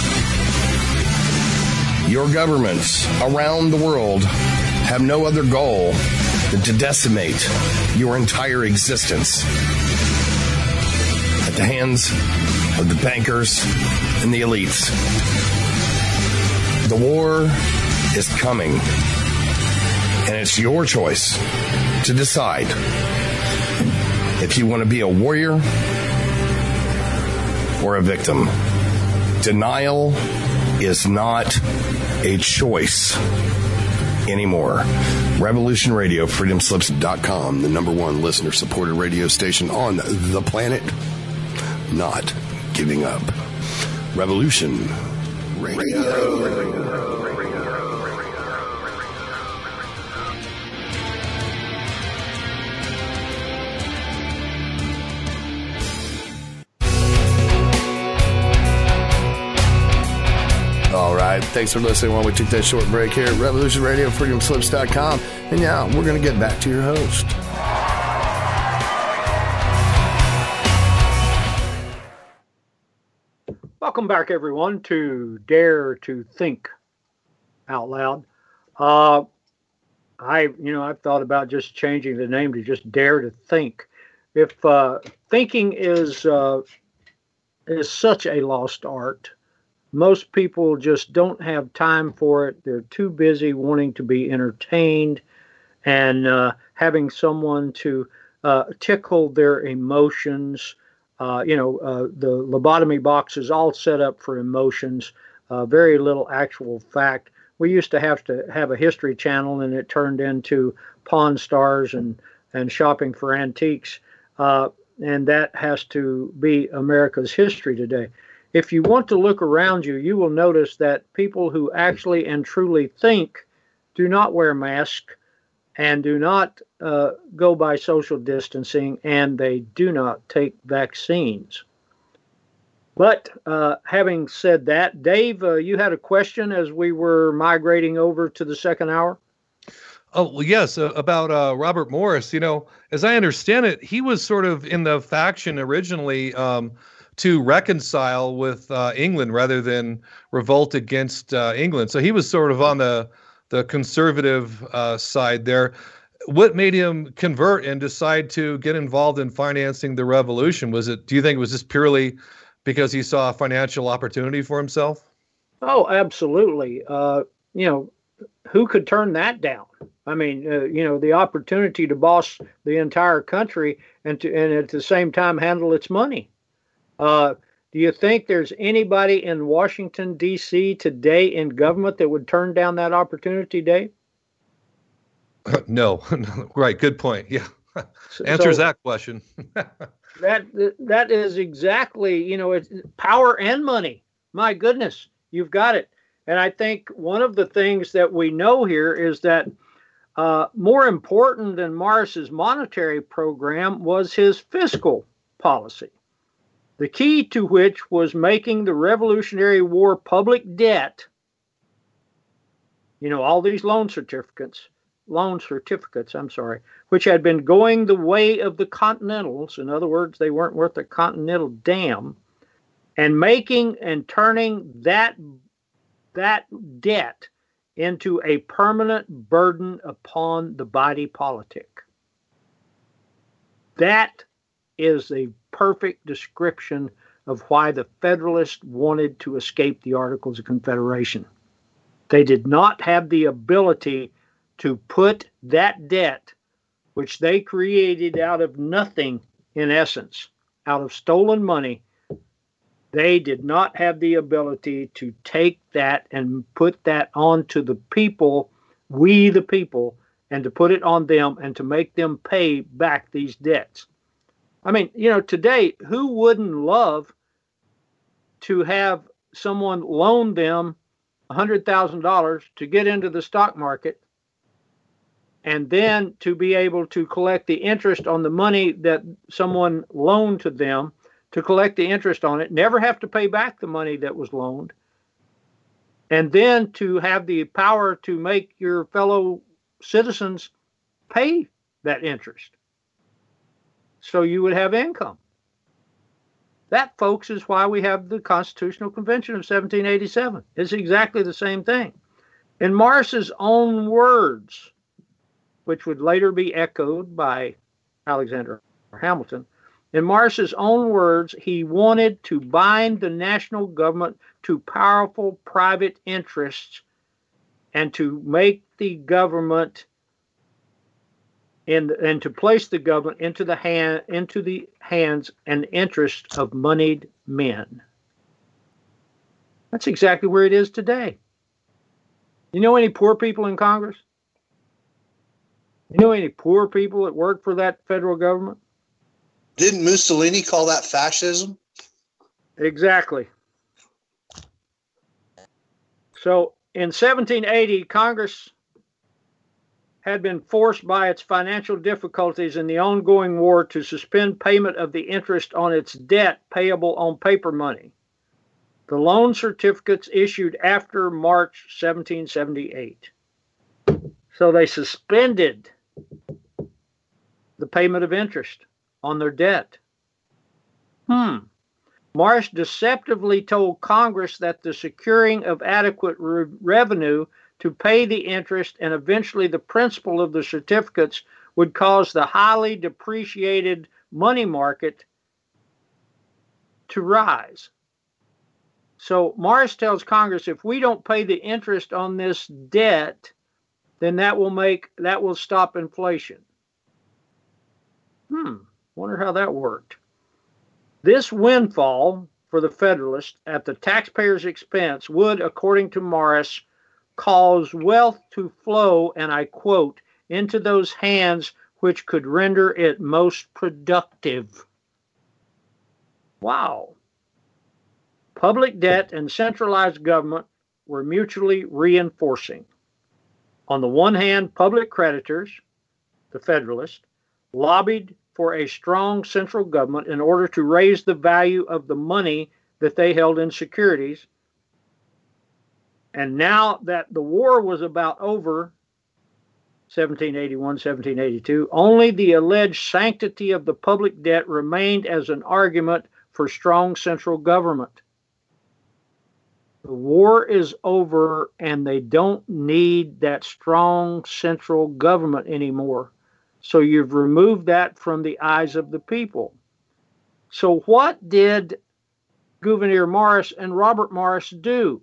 Your governments around the world have no other goal than to decimate your entire existence at the hands of the bankers and the elites. The war is coming, and it's your choice to decide if you want to be a warrior or a victim. Denial is not a choice anymore. Revolution Radio, freedom slips dot com, the number one listener-supported radio station on the planet. Not giving up. Revolution Radio. All right. Thanks for listening while we took that short break here at Revolution Radio, freedom slips dot com. And now we're going to get back to your host. Welcome back, everyone, to Dare to Think Out Loud. Uh, I, you know, I've thought about just changing the name to just Dare to Think. If uh, thinking is uh, is such a lost art, most people just don't have time for it. They're too busy wanting to be entertained and uh, having someone to uh, tickle their emotions. Uh, you know, uh, the lobotomy box is all set up for emotions, uh, very little actual fact. We used to have to have a History Channel, and it turned into Pawn Stars and, and Shopping for Antiques. Uh, and that has to be America's history today. If you want to look around you, you will notice that people who actually and truly think do not wear masks and do not uh, go by social distancing, and they do not take vaccines. But uh, having said that, Dave, uh, you had a question as we were migrating over to the second hour? Oh, well, yes, uh, about uh, Robert Morris. You know, as I understand it, he was sort of in the faction originally um, to reconcile with uh, England rather than revolt against uh, England. So he was sort of on the the conservative uh, side there. What made him convert and decide to get involved in financing the revolution? Was it, do you think it was just purely because he saw a financial opportunity for himself? Oh, absolutely. Uh, you know, who could turn that down? I mean, uh, you know, the opportunity to boss the entire country and to, and at the same time handle its money. Uh, do you think there's anybody in Washington, D C today in government that would turn down that opportunity, Dave? No. Right. Good point. Yeah. Answers so, that question. that that is exactly, you know, it's power and money. My goodness, you've got it. And I think one of the things that we know here is that uh, more important than Morris's monetary program was his fiscal policy, the key to which was making the Revolutionary War public debt, you know, all these loan certificates, loan certificates, I'm sorry, which had been going the way of the Continentals. In other words, they weren't worth a continental damn, and making and turning that, that debt into a permanent burden upon the body politic. That is a perfect description of why the Federalists wanted to escape the Articles of Confederation. They did not have the ability to put that debt, which they created out of nothing, in essence, out of stolen money, They did not have the ability to take that and put that onto the people, we the people, and to put it on them and to make them pay back these debts. I mean, you know, today, who wouldn't love to have someone loan them one hundred thousand dollars to get into the stock market and then to be able to collect the interest on the money that someone loaned to them, to collect the interest on it, never have to pay back the money that was loaned, and then to have the power to make your fellow citizens pay that interest so you would have income. That, folks, is why we have the Constitutional Convention of seventeen eighty-seven. It's exactly the same thing. In Morris's own words, which would later be echoed by Alexander Hamilton, in Morris's own words, he wanted to bind the national government to powerful private interests and to make the government in, and to place the government into the hand into the hands and interests of moneyed men. That's exactly where it is today. You know any poor people in Congress? You know any poor people that work for that federal government? Didn't Mussolini call that fascism? Exactly. So in seventeen eighty, Congress had been forced by its financial difficulties in the ongoing war to suspend payment of the interest on its debt payable on paper money. The loan certificates issued after March seventeen seventy-eight. So they suspended the payment of interest on their debt. Hmm. Morris deceptively told Congress that the securing of adequate re- revenue to pay the interest and eventually the principal of the certificates would cause the highly depreciated money market to rise. So Morris tells Congress, if we don't pay the interest on this debt, then that will make that will stop inflation. Hmm. Wonder how that worked. This windfall for the Federalists at the taxpayer's expense would, according to Morris, cause wealth to flow, and I quote, into those hands which could render it most productive. Wow. Public debt and centralized government were mutually reinforcing. On the one hand, public creditors, the Federalists, lobbied for a strong central government in order to raise the value of the money that they held in securities. And now that the war was about over, seventeen eighty-one, seventeen eighty-two, only the alleged sanctity of the public debt remained as an argument for strong central government. The war is over and they don't need that strong central government anymore. So you've removed that from the eyes of the people. So what did Gouverneur Morris and Robert Morris do?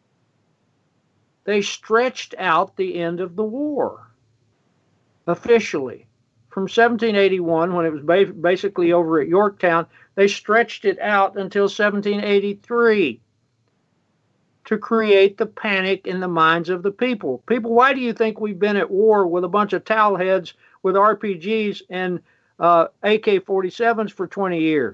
They stretched out the end of the war officially. From seventeen eighty-one, when it was ba- basically over at Yorktown, they stretched it out until seventeen eighty-three to create the panic in the minds of the people. People, why do you think we've been at war with a bunch of towel heads with R P Gs and uh, A K forty-sevens for twenty years?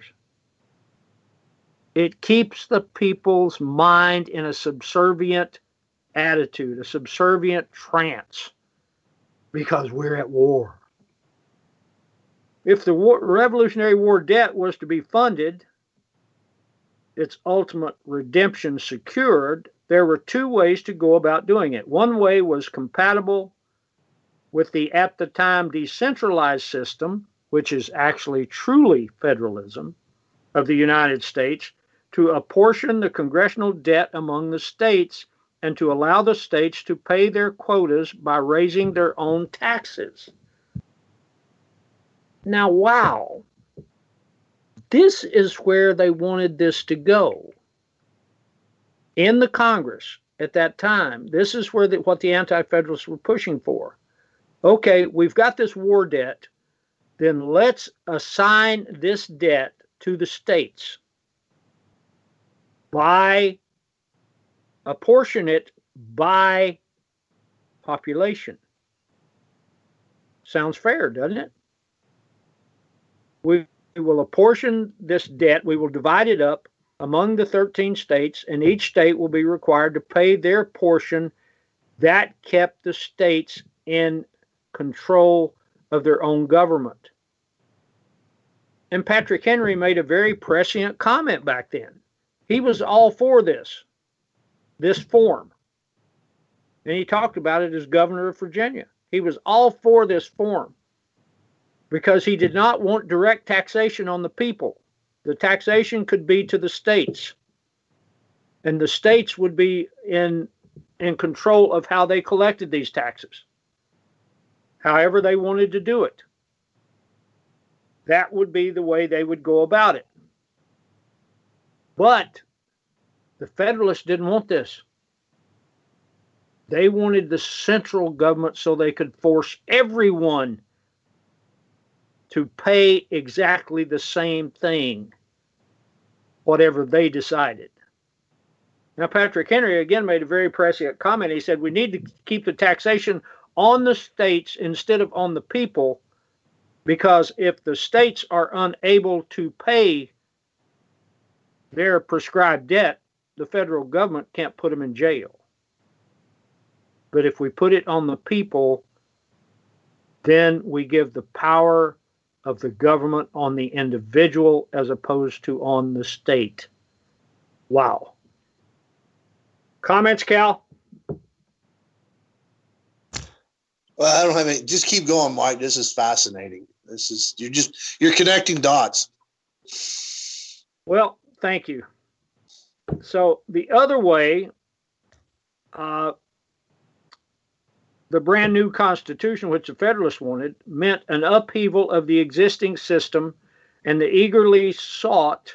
It keeps the people's mind in a subservient attitude, a subservient trance, because we're at war. If the war, Revolutionary War debt was to be funded, its ultimate redemption secured, there were two ways to go about doing it. One way was compatible with the at the time decentralized system, which is actually truly federalism of the United States, to apportion the congressional debt among the states and to allow the states to pay their quotas by raising their own taxes. Now, wow, this is where they wanted this to go. In the Congress at that time, this is where the, what the Anti-Federalists were pushing for. Okay, we've got this war debt, then let's assign this debt to the states. by apportion it by population. Sounds fair, doesn't it? We will apportion this debt. We will divide it up among the thirteen states, and each state will be required to pay their portion. That kept the states in control of their own government. And Patrick Henry made a very prescient comment back then. He was all for this, this form. And he talked about it as governor of Virginia. He was all for this form because he did not want direct taxation on the people. The taxation could be to the states, and the states would be in, in control of how they collected these taxes, however they wanted to do it. That would be the way they would go about it. But the Federalists didn't want this. They wanted the central government so they could force everyone to pay exactly the same thing, whatever they decided. Now, Patrick Henry again made a very prescient comment. He said, we need to keep the taxation on the states instead of on the people, because if the states are unable to pay their prescribed debt, the federal government can't put them in jail. But if we put it on the people, then we give the power of the government on the individual as opposed to on the state. Wow. Comments, Cal? Well, I don't have any. Just keep going, Mike. This is fascinating. This is, you're just, you're connecting dots. Well, thank you. So the other way, uh, the brand new Constitution, which the Federalists wanted, meant an upheaval of the existing system, and the eagerly sought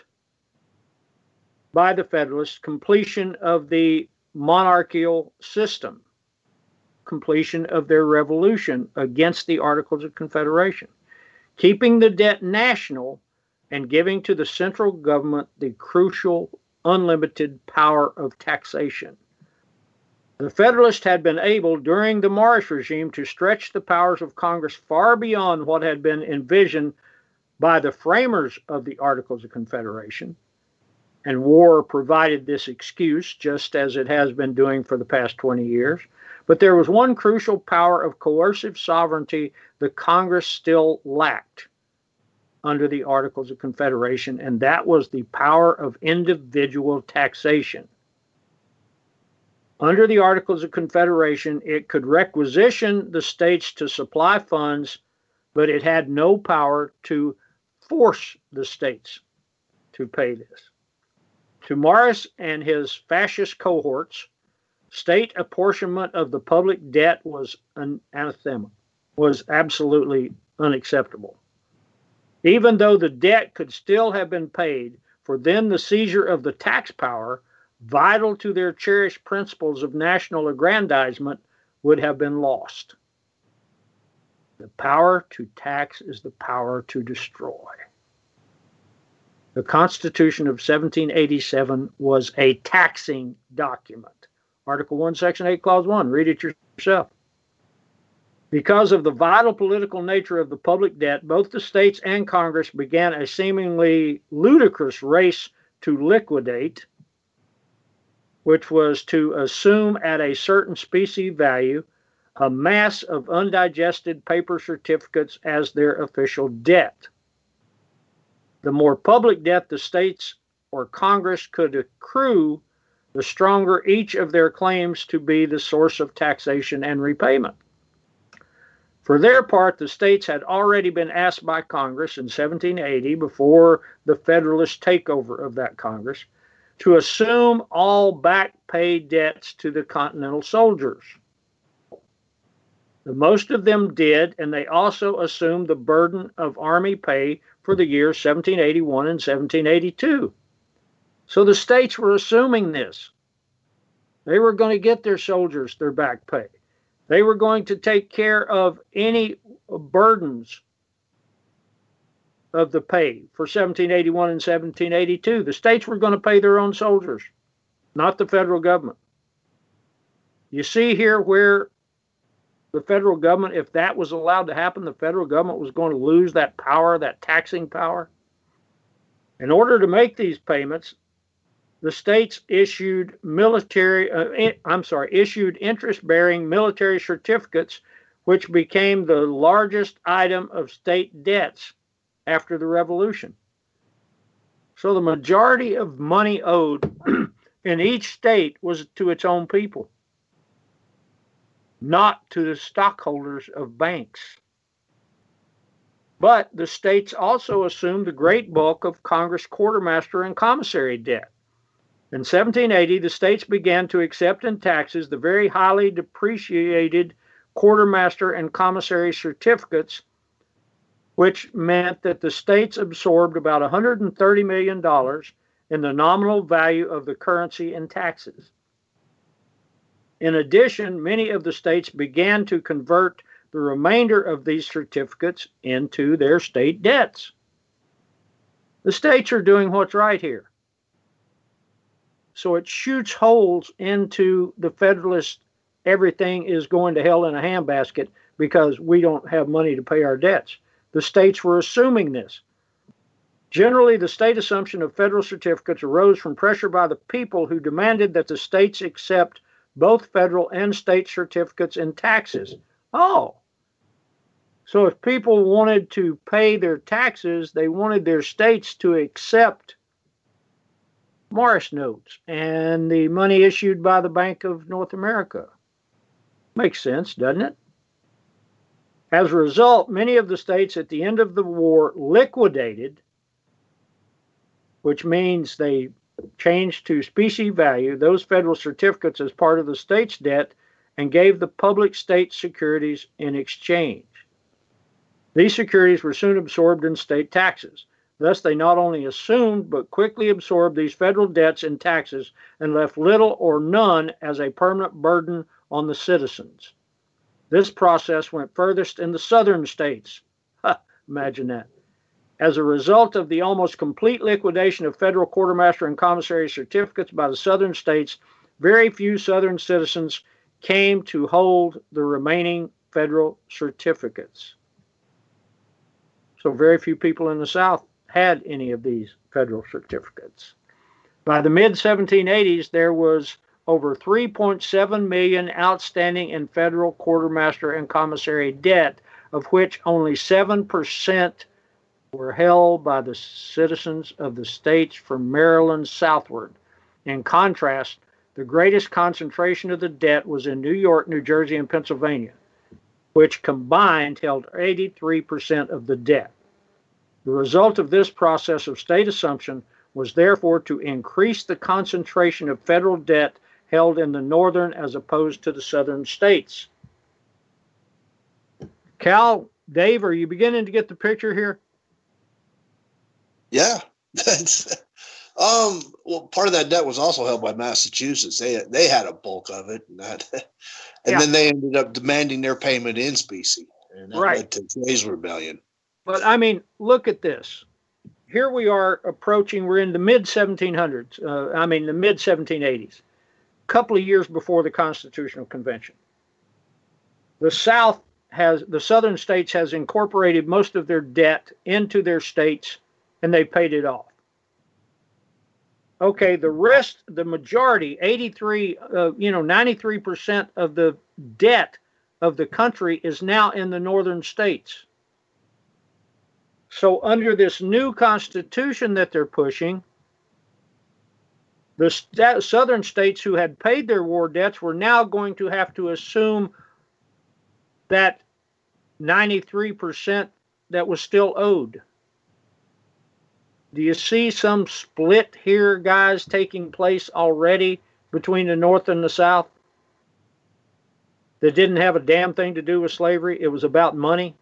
by the Federalists completion of the monarchical system, completion of their revolution against the Articles of Confederation, keeping the debt national and giving to the central government the crucial unlimited power of taxation. The Federalists had been able, during the Morris regime, to stretch the powers of Congress far beyond what had been envisioned by the framers of the Articles of Confederation, and war provided this excuse, just as it has been doing for the past twenty years. But there was one crucial power of coercive sovereignty the Congress still lacked under the Articles of Confederation, and that was the power of individual taxation. Under the Articles of Confederation, it could requisition the states to supply funds, but it had no power to force the states to pay this. To Morris and his fascist cohorts, state apportionment of the public debt was an anathema, was absolutely unacceptable. Even though the debt could still have been paid, for then the seizure of the tax power, vital to their cherished principles of national aggrandizement, would have been lost. The power to tax is the power to destroy. The Constitution of seventeen eighty-seven was a taxing document. Article one, Section eight, Clause one. Read it yourself. Because of the vital political nature of the public debt, both the states and Congress began a seemingly ludicrous race to liquidate, which was to assume at a certain specie value a mass of undigested paper certificates as their official debt. The more public debt the states or Congress could accrue, the stronger each of their claims to be the source of taxation and repayment. For their part, the states had already been asked by Congress in seventeen eighty, before the Federalist takeover of that Congress, to assume all back pay debts to the Continental soldiers. The most of them did, and they also assumed the burden of Army pay for the years seventeen eighty-one and seventeen eighty-two. So the states were assuming this. They were going to get their soldiers their back pay. They were going to take care of any burdens of the pay for seventeen eighty-one and seventeen eighty-two. The states were going to pay their own soldiers, not the federal government. You see here where the federal government, if that was allowed to happen, the federal government was going to lose that power, that taxing power. In order to make these payments, the states issued military, uh, I'm sorry, issued interest-bearing military certificates, which became the largest item of state debts after the Revolution. So the majority of money owed in each state was to its own people, not to the stockholders of banks. But the states also assumed the great bulk of Congress quartermaster and commissary debt. In seventeen eighty, the states began to accept in taxes the very highly depreciated quartermaster and commissary certificates, which meant that the states absorbed about one hundred thirty million dollars in the nominal value of the currency and taxes. In addition, many of the states began to convert the remainder of these certificates into their state debts. The states are doing what's right here. So it shoots holes into the Federalist, everything is going to hell in a handbasket because we don't have money to pay our debts. The states were assuming this. Generally, the state assumption of federal certificates arose from pressure by the people who demanded that the states accept both federal and state certificates and taxes. Oh, so if people wanted to pay their taxes, they wanted their states to accept Morris notes and the money issued by the Bank of North America. Makes sense, doesn't it? As a result, many of the states at the end of the war liquidated, which means they changed to specie value, those federal certificates as part of the state's debt and gave the public state securities in exchange. These securities were soon absorbed in state taxes. Thus, they not only assumed but quickly absorbed these federal debts and taxes and left little or none as a permanent burden on the citizens. This process went furthest in the southern states. Ha, imagine that. As a result of the almost complete liquidation of federal quartermaster and commissary certificates by the southern states, very few southern citizens came to hold the remaining federal certificates. So very few people in the South had any of these federal certificates. By the mid seventeen eighties, there was over three point seven million outstanding in federal quartermaster and commissary debt, of which only seven percent were held by the citizens of the states from Maryland southward. In contrast, the greatest concentration of the debt was in New York, New Jersey, and Pennsylvania, which combined held eighty-three percent of the debt. The result of this process of state assumption was therefore to increase the concentration of federal debt held in the northern as opposed to the southern states. Cal, Dave, are you beginning to get the picture here? Yeah. um, well, part of that debt was also held by Massachusetts. They they had a bulk of it, and, that, and yeah. then they ended up demanding their payment in specie, and that right. led to Jay's Rebellion. But I mean, look at this. Here we are approaching. We're in the mid seventeen hundreds. Uh, I mean, the mid seventeen eighties. A couple of years before the Constitutional Convention. The South has, the southern states has incorporated most of their debt into their states, and they paid it off. Okay, the rest, the majority, eighty-three, uh, you know, ninety-three percent of the debt of the country is now in the northern states. So under this new constitution that they're pushing, the st- southern states who had paid their war debts were now going to have to assume that ninety-three percent that was still owed. Do you see some split here, guys, taking place already between the North and the South that didn't have a damn thing to do with slavery? It was about money.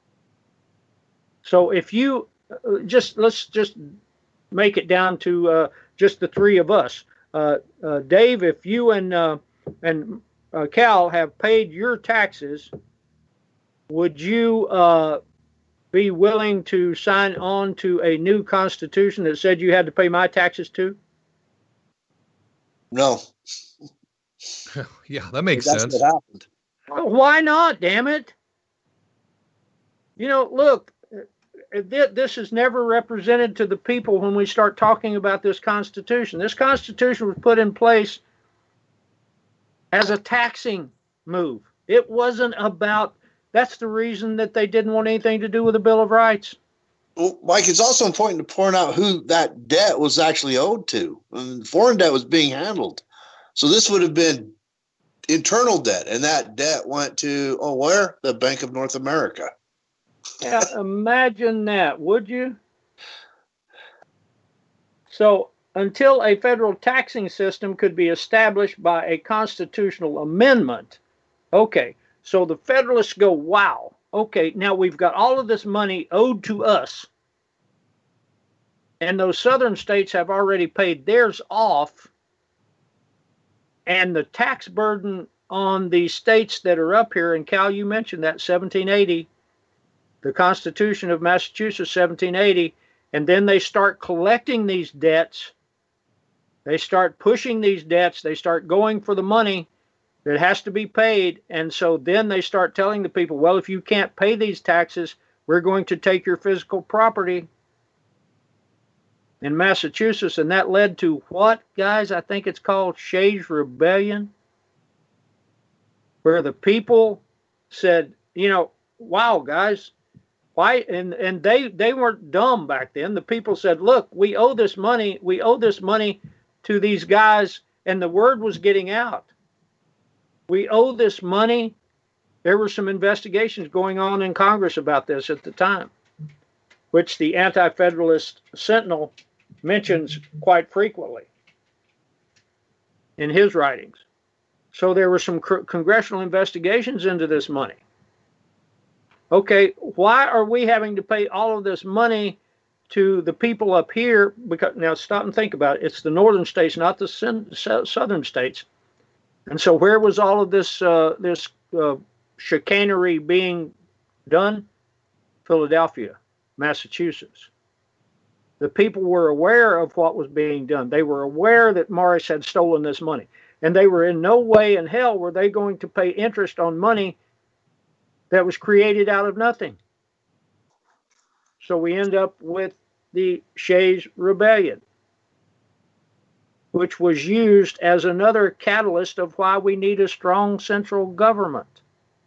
So if you uh, just, let's just make it down to uh, just the three of us. Uh, uh, Dave, if you and, uh, and uh, Cal have paid your taxes, would you uh, be willing to sign on to a new constitution that said you had to pay my taxes too? No. Yeah, that makes That's sense. what happened. Well, why not, damn it? You know, look, this is never represented to the people when we start talking about this Constitution. This Constitution was put in place as a taxing move. It wasn't about, that's the reason that they didn't want anything to do with the Bill of Rights. Well, Mike, it's also important to point out who that debt was actually owed to. And foreign debt was being handled. So this would have been internal debt, and that debt went to, oh, where? The Bank of North America. Yeah, imagine that, would you? So until a federal taxing system could be established by a constitutional amendment, okay, so the Federalists go, wow, okay, now we've got all of this money owed to us, and those southern states have already paid theirs off, and the tax burden on the states that are up here, and Cal, you mentioned that, seventeen eighty, the Constitution of Massachusetts, seventeen eighty, and then they start collecting these debts. They start pushing these debts. They start going for the money that has to be paid. And so then they start telling the people, well, if you can't pay these taxes, we're going to take your physical property in Massachusetts. And that led to what, guys? I think it's called Shays Rebellion, where the people said, you know, wow, guys, why? And, and they, they weren't dumb back then. The people said, look, we owe this money. We owe this money to these guys. And the word was getting out. We owe this money. There were some investigations going on in Congress about this at the time, which the Anti-Federalist Sentinel mentions quite frequently in his writings. So there were some cr- congressional investigations into this money. Okay, why are we having to pay all of this money to the people up here? Because now stop and think about it. It's the northern states, not the sin- southern states. And so where was all of this uh, this uh, chicanery being done? Philadelphia, Massachusetts. The people were aware of what was being done. They were aware that Morris had stolen this money. And they were in no way in hell were they going to pay interest on money that was created out of nothing. So we end up with the Shays Rebellion, which was used as another catalyst of why we need a strong central government.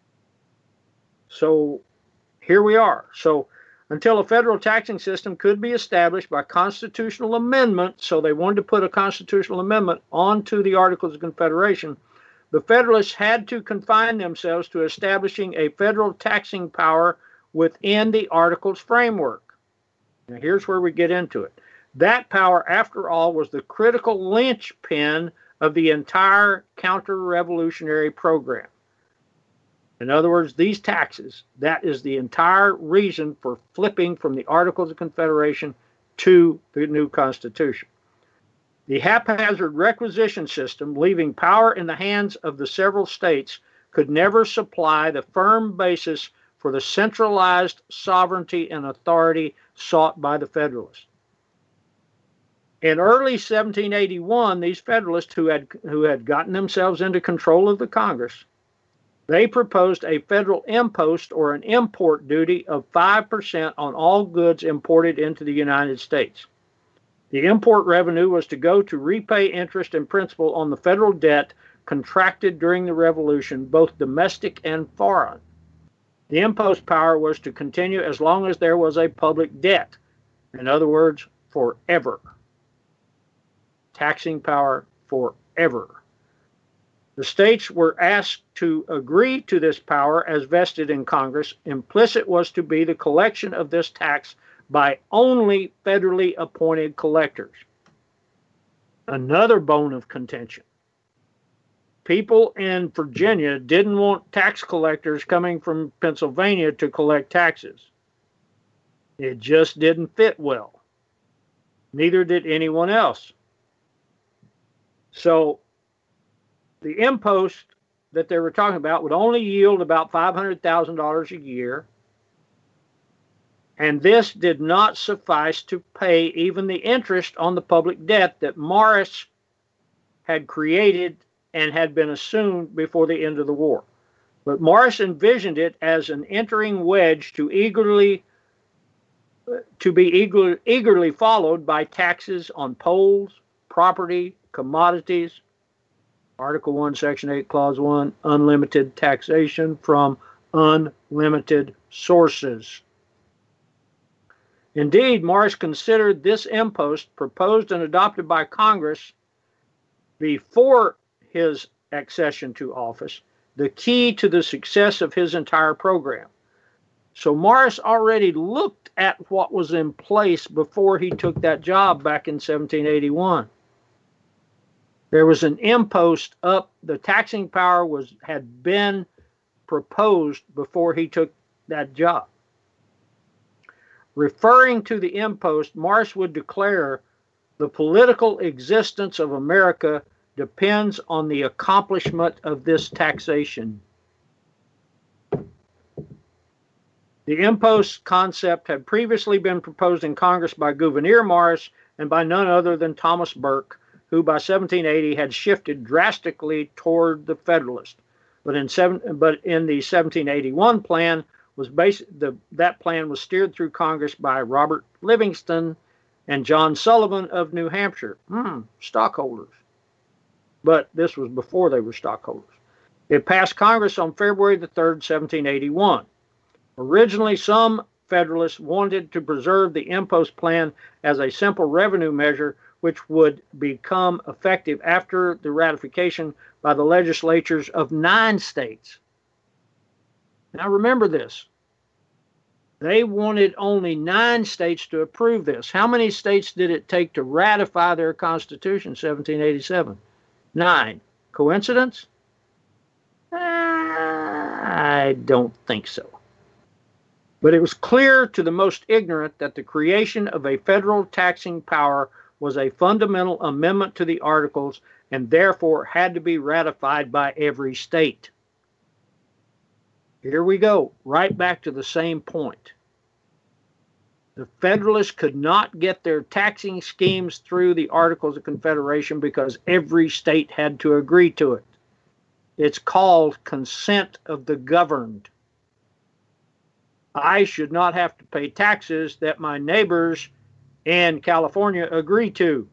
So here we are. So until a federal taxing system could be established by constitutional amendment, so they wanted to put a constitutional amendment onto the Articles of Confederation, the Federalists had to confine themselves to establishing a federal taxing power within the Articles framework. Now here's where we get into it. That power, after all, was the critical linchpin of the entire counter-revolutionary program. In other words, these taxes, that is the entire reason for flipping from the Articles of Confederation to the new Constitution. The haphazard requisition system, leaving power in the hands of the several states, could never supply the firm basis for the centralized sovereignty and authority sought by the Federalists. In early seventeen eighty-one, these Federalists who had, who had gotten themselves into control of the Congress, they proposed a federal impost or an import duty of five percent on all goods imported into the United States. The import revenue was to go to repay interest and principal on the federal debt contracted during the Revolution, both domestic and foreign. The impost power was to continue as long as there was a public debt. In other words, forever. Taxing power forever. The states were asked to agree to this power as vested in Congress. Implicit was to be the collection of this tax by only federally appointed collectors. Another bone of contention. People in Virginia didn't want tax collectors coming from Pennsylvania to collect taxes. It just didn't fit well. Neither did anyone else. So the impost that they were talking about would only yield about five hundred thousand dollars a year. And this did not suffice to pay even the interest on the public debt that Morris had created and had been assumed before the end of the war. But Morris envisioned it as an entering wedge to eagerly to be eager, eagerly followed by taxes on polls, property, commodities, Article one, Section eight, Clause one, unlimited taxation from unlimited sources. Indeed, Morris considered this impost, proposed and adopted by Congress before his accession to office, the key to the success of his entire program. So Morris already looked at what was in place before he took that job back in seventeen eighty-one. There was an impost up, the taxing power was had been proposed before he took that job. Referring to the impost, Morris would declare the political existence of America depends on the accomplishment of this taxation. The impost concept had previously been proposed in Congress by Gouverneur Morris and by none other than Thomas Burke, who by seventeen eighty had shifted drastically toward the Federalist. But in seven, but in the seventeen eighty-one plan was based, the that plan was steered through Congress by Robert Livingston and John Sullivan of New Hampshire, hmm, stockholders. But this was before they were stockholders. It passed Congress on February the third, seventeen eighty-one. Originally, some Federalists wanted to preserve the impost plan as a simple revenue measure which would become effective after the ratification by the legislatures of nine states. Now remember this. They wanted only nine states to approve this. How many states did it take to ratify their Constitution in seventeen eighty-seven? Nine. Coincidence? I don't think so. But it was clear to the most ignorant that the creation of a federal taxing power was a fundamental amendment to the Articles and therefore had to be ratified by every state. Here we go, right back to the same point. The Federalists could not get their taxing schemes through the Articles of Confederation because every state had to agree to it. It's called consent of the governed. I should not have to pay taxes that my neighbors in California agree to.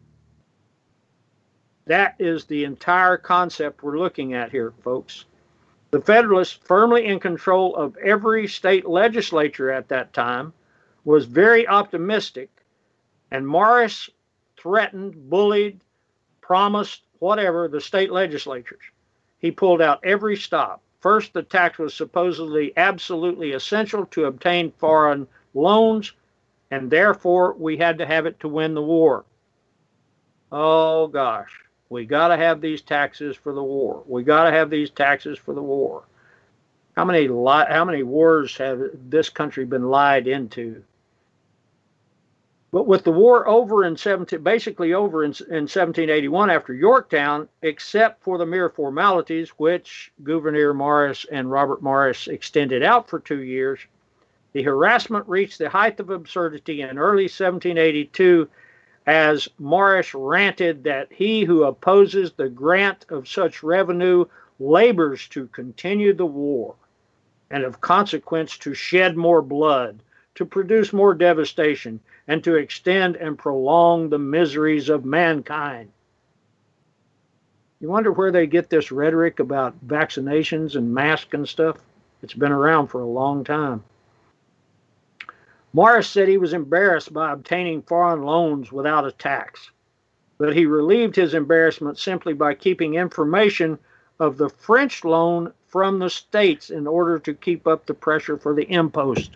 That is the entire concept we're looking at here, folks. The Federalists, firmly in control of every state legislature at that time, was very optimistic, and Morris threatened, bullied, promised, whatever, the state legislatures. He pulled out every stop. First, the tax was supposedly absolutely essential to obtain foreign loans, and therefore we had to have it to win the war. Oh gosh, we got to have these taxes for the war. We got to have these taxes for the war. How many li- how many wars have this country been lied into? But with the war over in seventeen, basically over in, in seventeen eighty-one after Yorktown, except for the mere formalities, which Gouverneur Morris and Robert Morris extended out for two years, the harassment reached the height of absurdity in early seventeen eighty-two as Morris ranted that he who opposes the grant of such revenue labors to continue the war, and of consequence to shed more blood, to produce more devastation, and to extend and prolong the miseries of mankind. You wonder where they get this rhetoric about vaccinations and masks and stuff? It's been around for a long time. Morris said he was embarrassed by obtaining foreign loans without a tax, but he relieved his embarrassment simply by keeping information of the French loan from the states in order to keep up the pressure for the impost.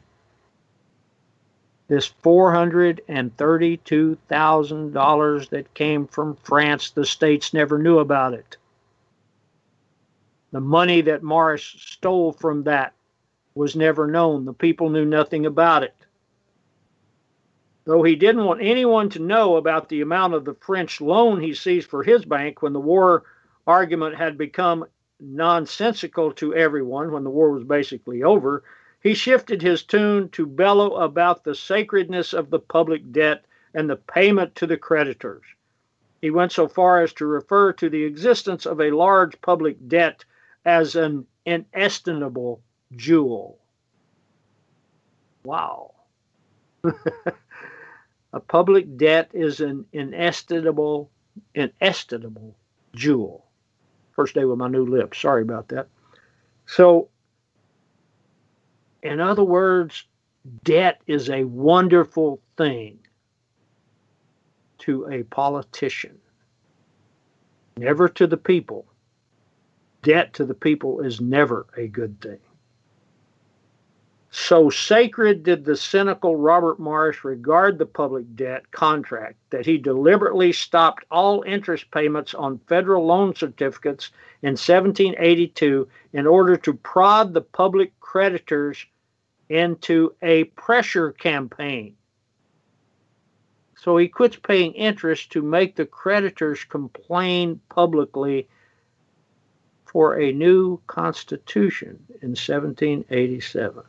This four hundred thirty-two thousand dollars that came from France, the states never knew about it. The money that Morris stole from that was never known. The people knew nothing about it. Though he didn't want anyone to know about the amount of the French loan he seized for his bank when the war argument had become nonsensical to everyone, when the war was basically over, He shifted his tune to bellow about the sacredness of the public debt and the payment to the creditors. He went so far as to refer to the existence of a large public debt as an inestimable jewel. Wow. A public debt is an inestimable, inestimable jewel. First day with my new lips. Sorry about that. So, in other words, debt is a wonderful thing to a politician. Never to the people. Debt to the people is never a good thing. So sacred did the cynical Robert Morris regard the public debt contract that he deliberately stopped all interest payments on federal loan certificates in seventeen eighty-two in order to prod the public creditors into a pressure campaign. So he quits paying interest to make the creditors complain publicly for a new constitution in seventeen eighty-seven.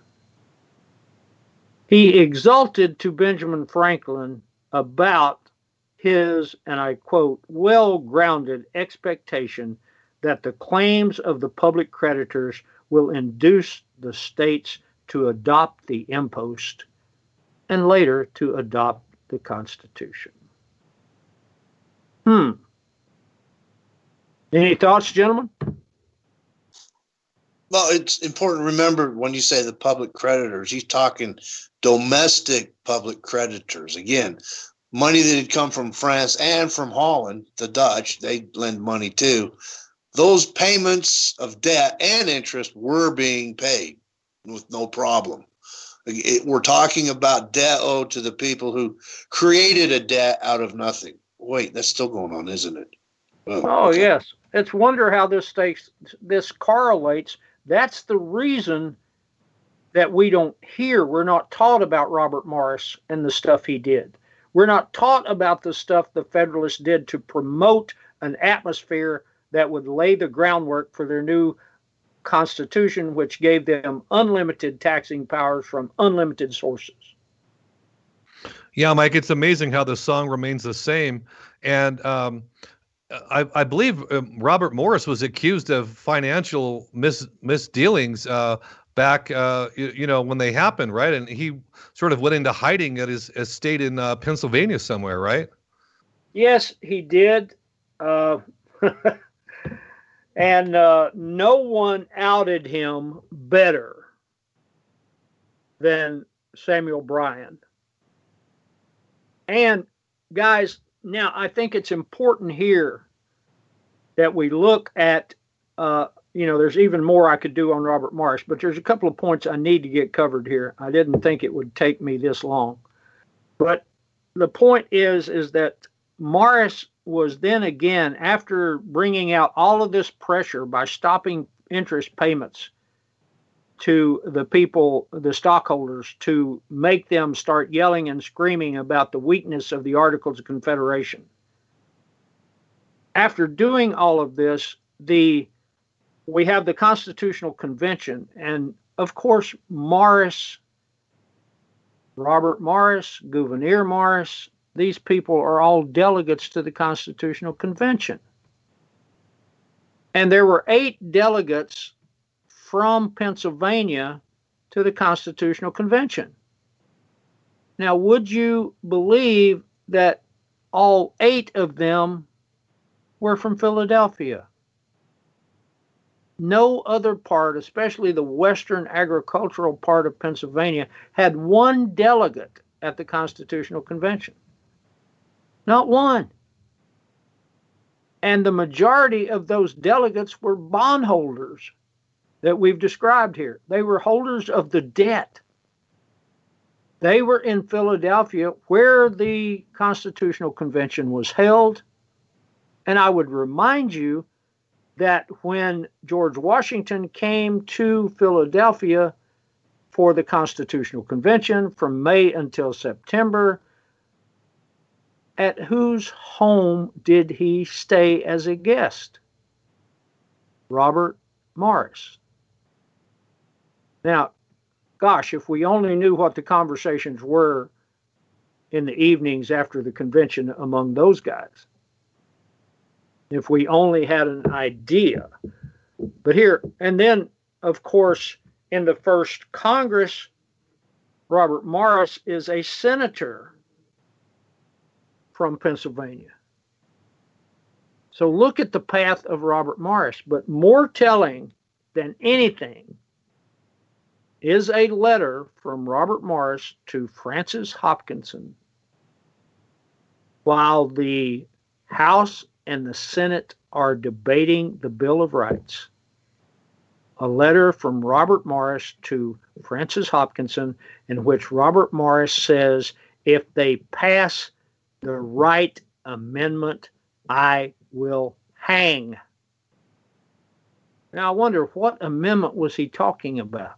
He exulted to Benjamin Franklin about his, and I quote, well-grounded expectation that the claims of the public creditors will induce the states to adopt the impost and later to adopt the Constitution. Hmm. Any thoughts, gentlemen? Well, it's important to remember when you say the public creditors, he's talking domestic public creditors. Again, money that had come from France and from Holland, the Dutch, they lend money too. Those payments of debt and interest were being paid with no problem. It, we're talking about debt owed to the people who created a debt out of nothing. Wait, that's still going on, isn't it? Oh, oh okay. Yes. It's wonder how this takes, this correlates. That's the reason that we don't hear, we're not taught about Robert Morris and the stuff he did. We're not taught about the stuff the Federalists did to promote an atmosphere that would lay the groundwork for their new Constitution, which gave them unlimited taxing powers from unlimited sources. Yeah, Mike, it's amazing how the song remains the same. And um, I, I believe um, Robert Morris was accused of financial mis misdealings uh, back, uh, you, you know, when they happened, right? And he sort of went into hiding at his estate in uh, Pennsylvania somewhere, right? Yes, he did. Uh, and uh, no one outed him better than Samuel Bryan. And guys, now I think it's important here that we look at, uh, you know, there's even more I could do on Robert Morris, but there's a couple of points I need to get covered here. I didn't think it would take me this long. But the point is, is that Morris was then again, after bringing out all of this pressure by stopping interest payments to the people, the stockholders, to make them start yelling and screaming about the weakness of the Articles of Confederation. After doing all of this, the we have the Constitutional Convention, and of course, Morris, Robert Morris, Gouverneur Morris, these people are all delegates to the Constitutional Convention. And there were eight delegates from Pennsylvania to the Constitutional Convention. Now, would you believe that all eight of them were from Philadelphia? No other part, especially the western agricultural part of Pennsylvania, had one delegate at the Constitutional Convention. Not one. And the majority of those delegates were bondholders that we've described here. They were holders of the debt. They were in Philadelphia where the Constitutional Convention was held. And I would remind you that when George Washington came to Philadelphia for the Constitutional Convention from May until September, at whose home did he stay as a guest? Robert Morris. Now, gosh, if we only knew what the conversations were in the evenings after the convention among those guys. If we only had an idea. But here, and then, of course, in the first Congress, Robert Morris is a senator from Pennsylvania. So look at the path of Robert Morris. But more telling than anything is a letter from Robert Morris to Francis Hopkinson while the House and the Senate are debating the Bill of Rights. A letter from Robert Morris to Francis Hopkinson in which Robert Morris says, if they pass the right amendment, I will hang. Now, I wonder, what amendment was he talking about?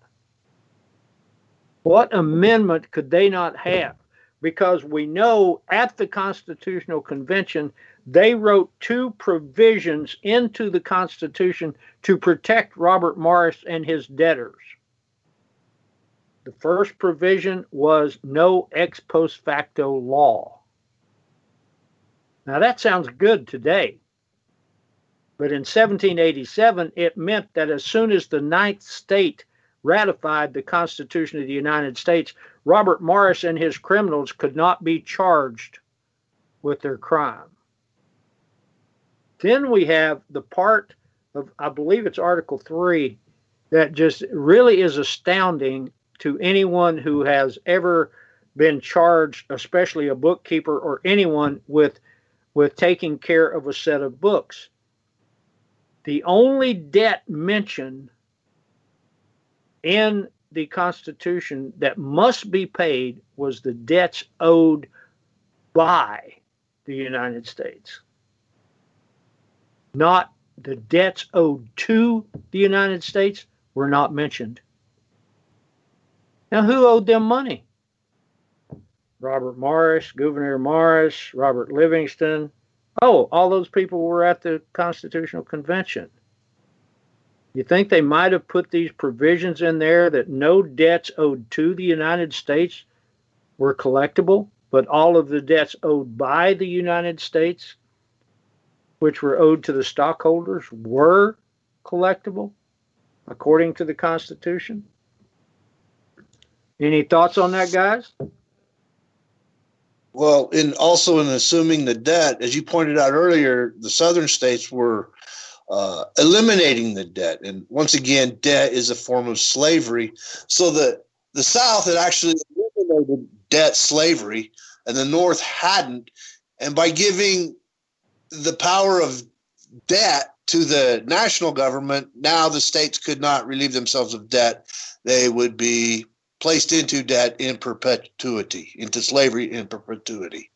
What amendment could they not have? Because we know at the Constitutional Convention, they wrote two provisions into the Constitution to protect Robert Morris and his debtors. The first provision was no ex post facto law. Now that sounds good today. But in seventeen eighty-seven, it meant that as soon as the ninth state ratified the Constitution of the United States, Robert Morris and his criminals could not be charged with their crime. Then we have the part of, I believe it's Article three, that just really is astounding to anyone who has ever been charged, especially a bookkeeper or anyone with, with taking care of a set of books. The only debt mentioned in the Constitution that must be paid was the debts owed by the United States, not the debts owed to the United States were not mentioned. Now, who owed them money? Robert Morris, Gouverneur Morris, Robert Livingston. Oh, all those people were at the Constitutional Convention. You think they might have put these provisions in there that no debts owed to the United States were collectible, but all of the debts owed by the United States, which were owed to the stockholders, were collectible according to the Constitution? Any thoughts on that, guys? Well, in also in assuming the debt, as you pointed out earlier, the southern states were uh, eliminating the debt. And once again, debt is a form of slavery. So the, the South had actually eliminated debt slavery, and the North hadn't. And by giving the power of debt to the national government, now the states could not relieve themselves of debt. They would be placed into debt in perpetuity, into slavery in perpetuity.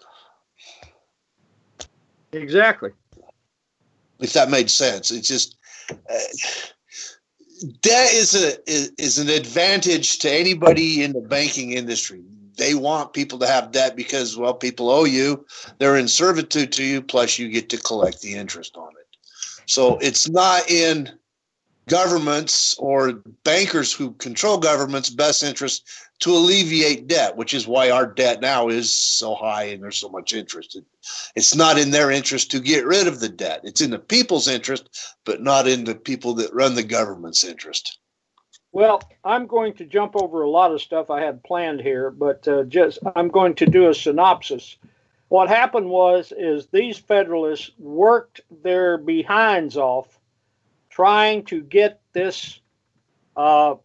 Exactly. If that made sense. It's just uh, debt is a is, is an advantage to anybody in the banking industry. They want people to have debt because, well, people owe you. They're in servitude to you, plus you get to collect the interest on it. So it's not in governments or bankers who control governments' best interest to alleviate debt, which is why our debt now is so high and there's so much interest. It, it's not in their interest to get rid of the debt. It's in the people's interest, but not in the people that run the government's interest. Well, I'm going to jump over a lot of stuff I had planned here, but uh, just I'm going to do a synopsis. What happened was is these Federalists worked their behinds off trying to get this uh,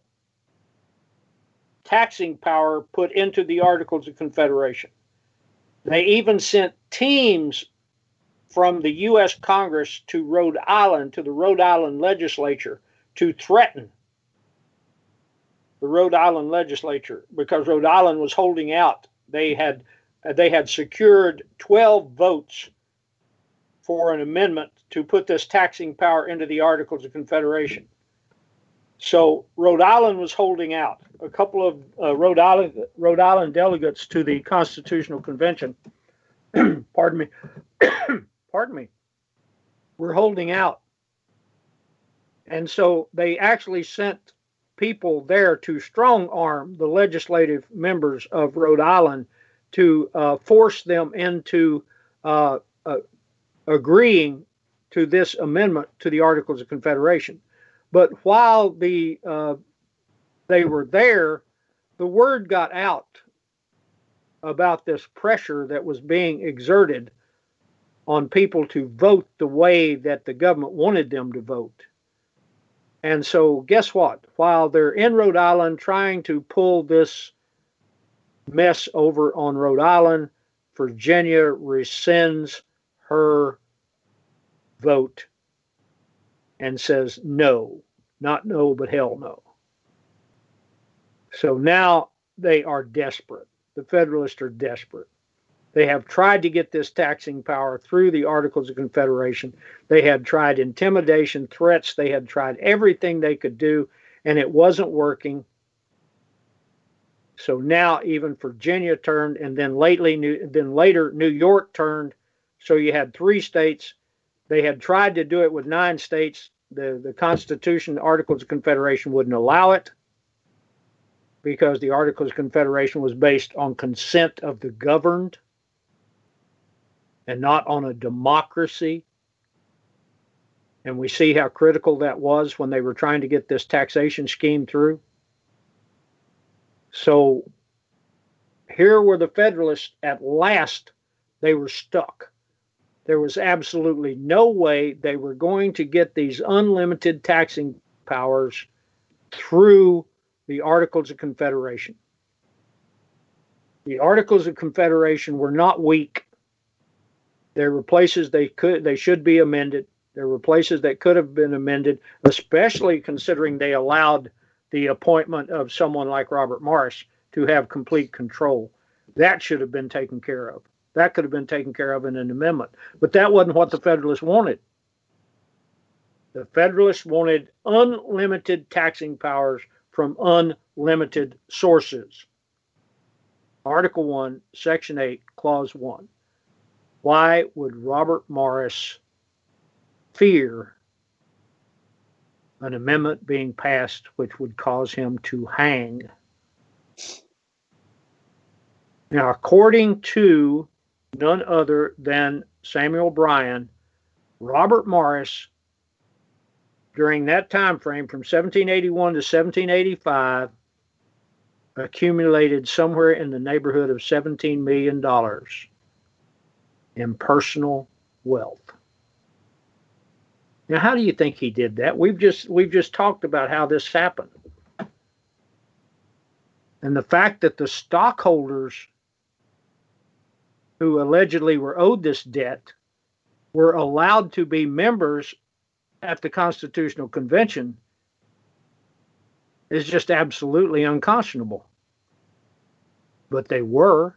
taxing power put into the Articles of Confederation. They even sent teams from the U S Congress to Rhode Island, to the Rhode Island legislature, to threaten the Rhode Island legislature because Rhode Island was holding out. They had they had secured twelve votes for an amendment to put this taxing power into the Articles of Confederation. So Rhode Island was holding out. A couple of uh, Rhode Island Rhode Island delegates to the Constitutional Convention, pardon me, pardon me, were holding out. And so they actually sent people there to strong arm the legislative members of Rhode Island to uh, force them into uh, uh, agreeing to this amendment to the Articles of Confederation. But while the uh, they were there, the word got out about this pressure that was being exerted on people to vote the way that the government wanted them to vote. And so guess what? While they're in Rhode Island trying to pull this mess over on Rhode Island, Virginia rescinds her vote and says no, not no, but hell no. So now they are desperate. The Federalists are desperate. They have tried to get this taxing power through the Articles of Confederation. They had tried intimidation, threats. They had tried everything they could do, and it wasn't working. So now even Virginia turned, and then lately, New, then later New York turned. So you had three states. They had tried to do it with nine states. The, the Constitution, the Articles of Confederation wouldn't allow it, because the Articles of Confederation was based on consent of the governed and not on a democracy. And we see how critical that was when they were trying to get this taxation scheme through. So here were the Federalists. At last, they were stuck. There was absolutely no way they were going to get these unlimited taxing powers through the Articles of Confederation. The Articles of Confederation were not weak. There were places they could, they should be amended. There were places that could have been amended, especially considering they allowed the appointment of someone like Robert Morris to have complete control. That should have been taken care of. That could have been taken care of in an amendment. But that wasn't what the Federalists wanted. The Federalists wanted unlimited taxing powers from unlimited sources. Article one, Section eight, Clause one. Why would Robert Morris fear an amendment being passed which would cause him to hang? Now, according to none other than Samuel Bryan, Robert Morris, during that time frame from seventeen eighty-one to seventeen eighty-five, accumulated somewhere in the neighborhood of seventeen million dollars in personal wealth. Now, how do you think he did that? We've just we've just talked about how this happened. And the fact that the stockholders who allegedly were owed this debt were allowed to be members at the Constitutional Convention is just absolutely unconscionable. But they were.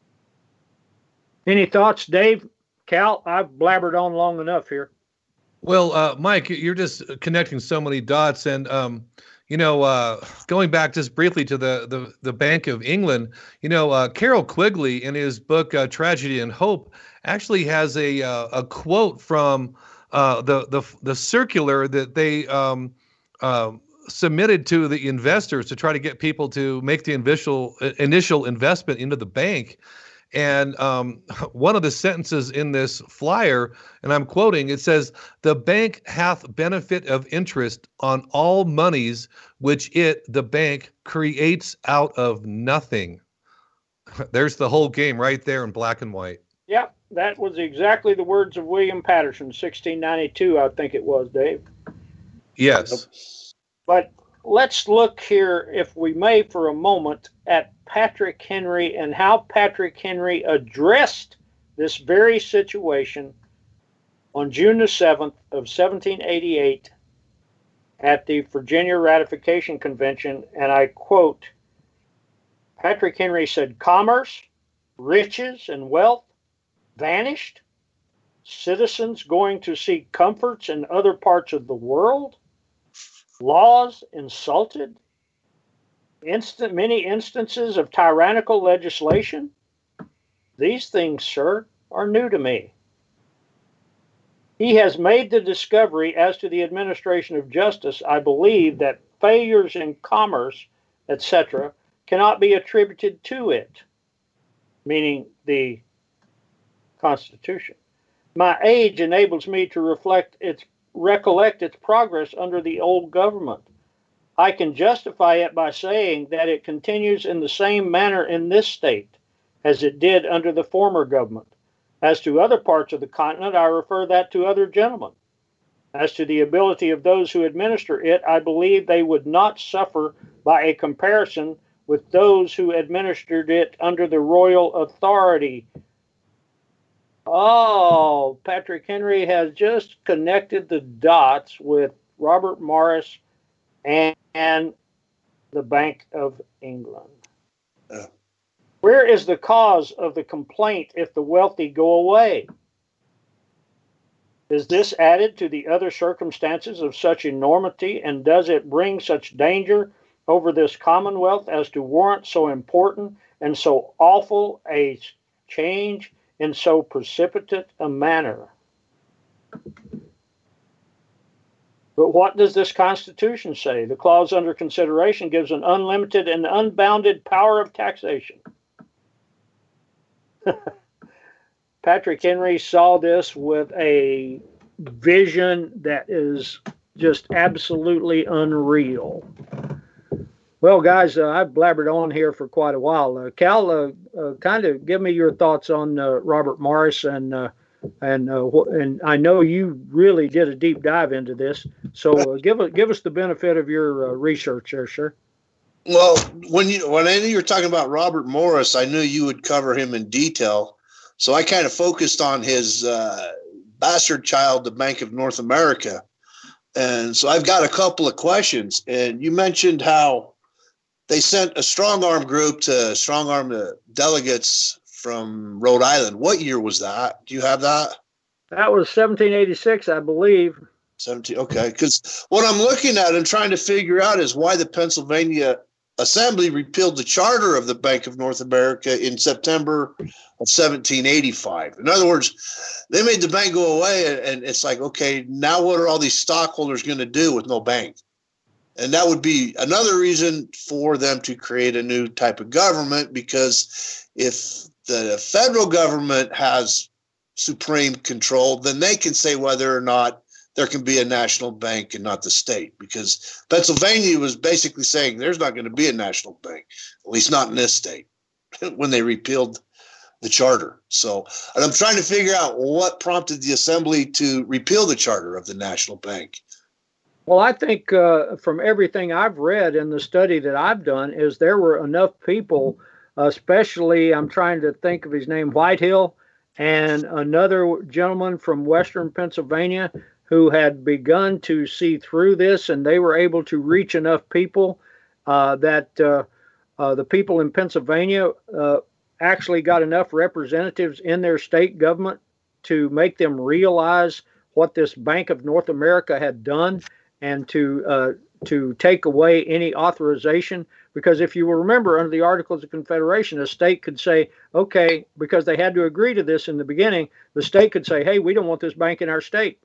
Any thoughts, Dave? Cal, I've blabbered on long enough here. Well, uh, Mike, you're just connecting so many dots, and um, you know, uh, going back just briefly to the the, the Bank of England, you know, uh, Carroll Quigley in his book uh, Tragedy and Hope actually has a uh, a quote from uh, the the the circular that they um, uh, submitted to the investors to try to get people to make the initial initial investment into the bank. And um, one of the sentences in this flyer, and I'm quoting, it says, "The bank hath benefit of interest on all monies which it, the bank, creates out of nothing." There's the whole game right there in black and white. Yep, that was exactly the words of William Patterson, sixteen ninety-two, I think it was, Dave. Yes. But let's look here, if we may, for a moment, at Patrick Henry and how Patrick Henry addressed this very situation on June the seventh of seventeen eighty-eight at the Virginia Ratification Convention. And I quote, Patrick Henry said, "Commerce, riches, and wealth vanished, citizens going to seek comforts in other parts of the world, laws insulted, instant many instances of tyrannical legislation. These things, sir, are new to me. He has made the discovery as to the administration of justice, I believe, that failures in commerce, et cetera, cannot be attributed to it, meaning the Constitution. My age enables me to reflect its, recollect its progress under the old government. I can justify it by saying that it continues in the same manner in this state as it did under the former government. As to other parts of the continent, I refer that to other gentlemen. As to the ability of those who administer it, I believe they would not suffer by a comparison with those who administered it under the royal authority. Oh, Patrick Henry has just connected the dots with Robert Morris and, and the Bank of England. Yeah. Where is the cause of the complaint if the wealthy go away? Is this added to the other circumstances of such enormity, and does it bring such danger over this commonwealth as to warrant so important and so awful a change in so precipitate a manner? But what does this Constitution say? The clause under consideration gives an unlimited and unbounded power of taxation. Patrick Henry saw this with a vision that is just absolutely unreal. Well, guys, uh, I've blabbered on here for quite a while. Uh, Cal, uh, uh, kind of give me your thoughts on uh, Robert Morris, and uh, and uh, wh- and I know you really did a deep dive into this. So uh, give give us the benefit of your uh, research there, sir. Well, when you when I knew you were talking about Robert Morris, I knew you would cover him in detail. So I kind of focused on his uh, bastard child, the Bank of North America. And so I've got a couple of questions. And you mentioned how they sent a strong arm group to strong arm the delegates from Rhode Island. What year was that? Do you have that? That was seventeen eighty-six, I believe. seventeen, okay. Because what I'm looking at and trying to figure out is why the Pennsylvania Assembly repealed the charter of the Bank of North America in September of seventeen eighty-five. In other words, they made the bank go away, and it's like, okay, now what are all these stockholders going to do with no bank? And that would be another reason for them to create a new type of government, because if the federal government has supreme control, then they can say whether or not there can be a national bank and not the state, because Pennsylvania was basically saying there's not going to be a national bank, at least not in this state, when they repealed the charter. So, and I'm trying to figure out what prompted the assembly to repeal the charter of the national bank. Well, I think uh, from everything I've read in the study that I've done is there were enough people, especially I'm trying to think of his name, Whitehill, and another gentleman from Western Pennsylvania who had begun to see through this, and they were able to reach enough people uh, that uh, uh, the people in Pennsylvania uh, actually got enough representatives in their state government to make them realize what this Bank of North America had done, and to uh, to take away any authorization. Because if you will remember, under the Articles of Confederation, a state could say, okay, because they had to agree to this in the beginning, the state could say, hey, we don't want this bank in our state.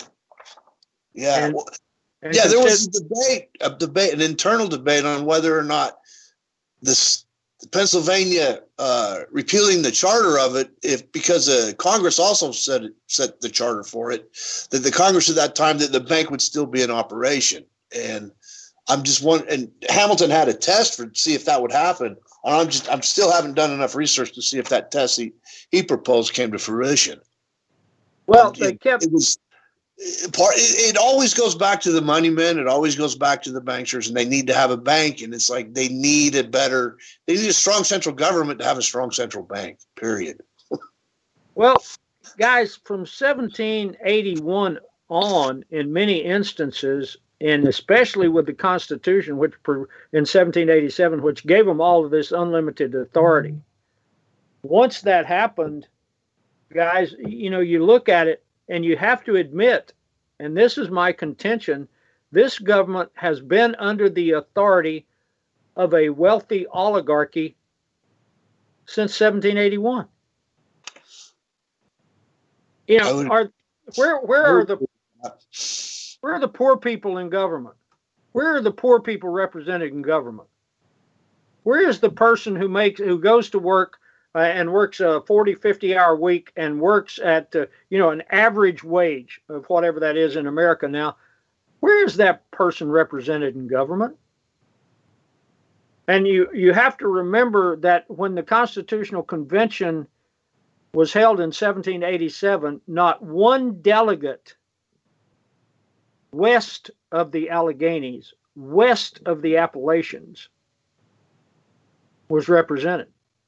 Yeah, And- well, and yeah. There consider- was a debate, a debate, an internal debate on whether or not this Pennsylvania uh, repealing the charter of it, if because uh, Congress also said it, set the charter for it, that the Congress at that time that the bank would still be in operation. And I'm just one. And Hamilton had a test for to see if that would happen. And I'm just I'm still haven't done enough research to see if that test he, he proposed came to fruition. Well, Um, they it, kept. it was it, part. It, it always goes back to the money men. It always goes back to the banksters, and they need to have a bank. And it's like they need a better. They need a strong central government to have a strong central bank. Period. Well, guys, from seventeen eighty-one on, in many instances, and especially with the Constitution, which per- in seventeen eighty-seven, which gave them all of this unlimited authority. Once that happened, guys, you know, you look at it and you have to admit, and this is my contention, this government has been under the authority of a wealthy oligarchy since seventeen eighty-one. You know, are where where are the where are the poor people in government? Where are the poor people represented in government? Where is the person who makes who goes to work uh, and works a forty, fifty hour week and works at uh, you know an average wage of whatever that is in America now? Where is that person represented in government? And you you have to remember that when the Constitutional Convention was held in seventeen eighty-seven, not one delegate west of the Alleghenies, west of the Appalachians, was represented.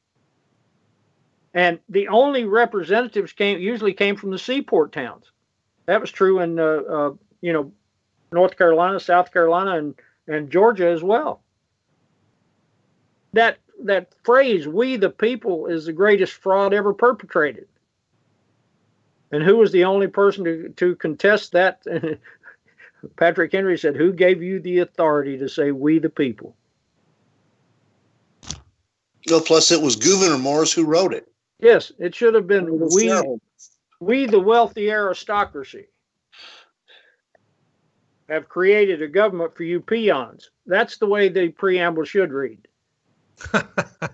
And the only representatives came usually came from the seaport towns. That was true in uh, uh, you know North Carolina, South Carolina, and and Georgia as well. That that phrase, "we the people," is the greatest fraud ever perpetrated. And who was the only person to, to contest that? Patrick Henry said, "Who gave you the authority to say 'we the people'?" No, plus it was Gouverneur Morris who wrote it. Yes, it should have been we, we the wealthy aristocracy have created a government for you peons. That's the way the preamble should read. yeah,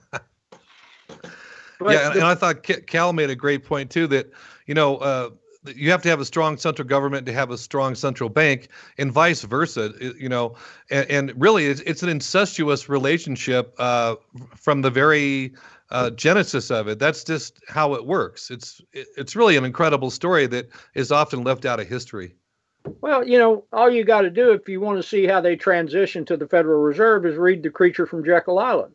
and, and I thought Cal made a great point too, that, you know, uh, you have to have a strong central government to have a strong central bank, and vice versa, you know, and, and really it's, it's an incestuous relationship uh, from the very uh, genesis of it. That's just how it works. It's it's really an incredible story that is often left out of history. Well, you know, all you got to do if you want to see how they transition to the Federal Reserve is read The Creature from Jekyll Island.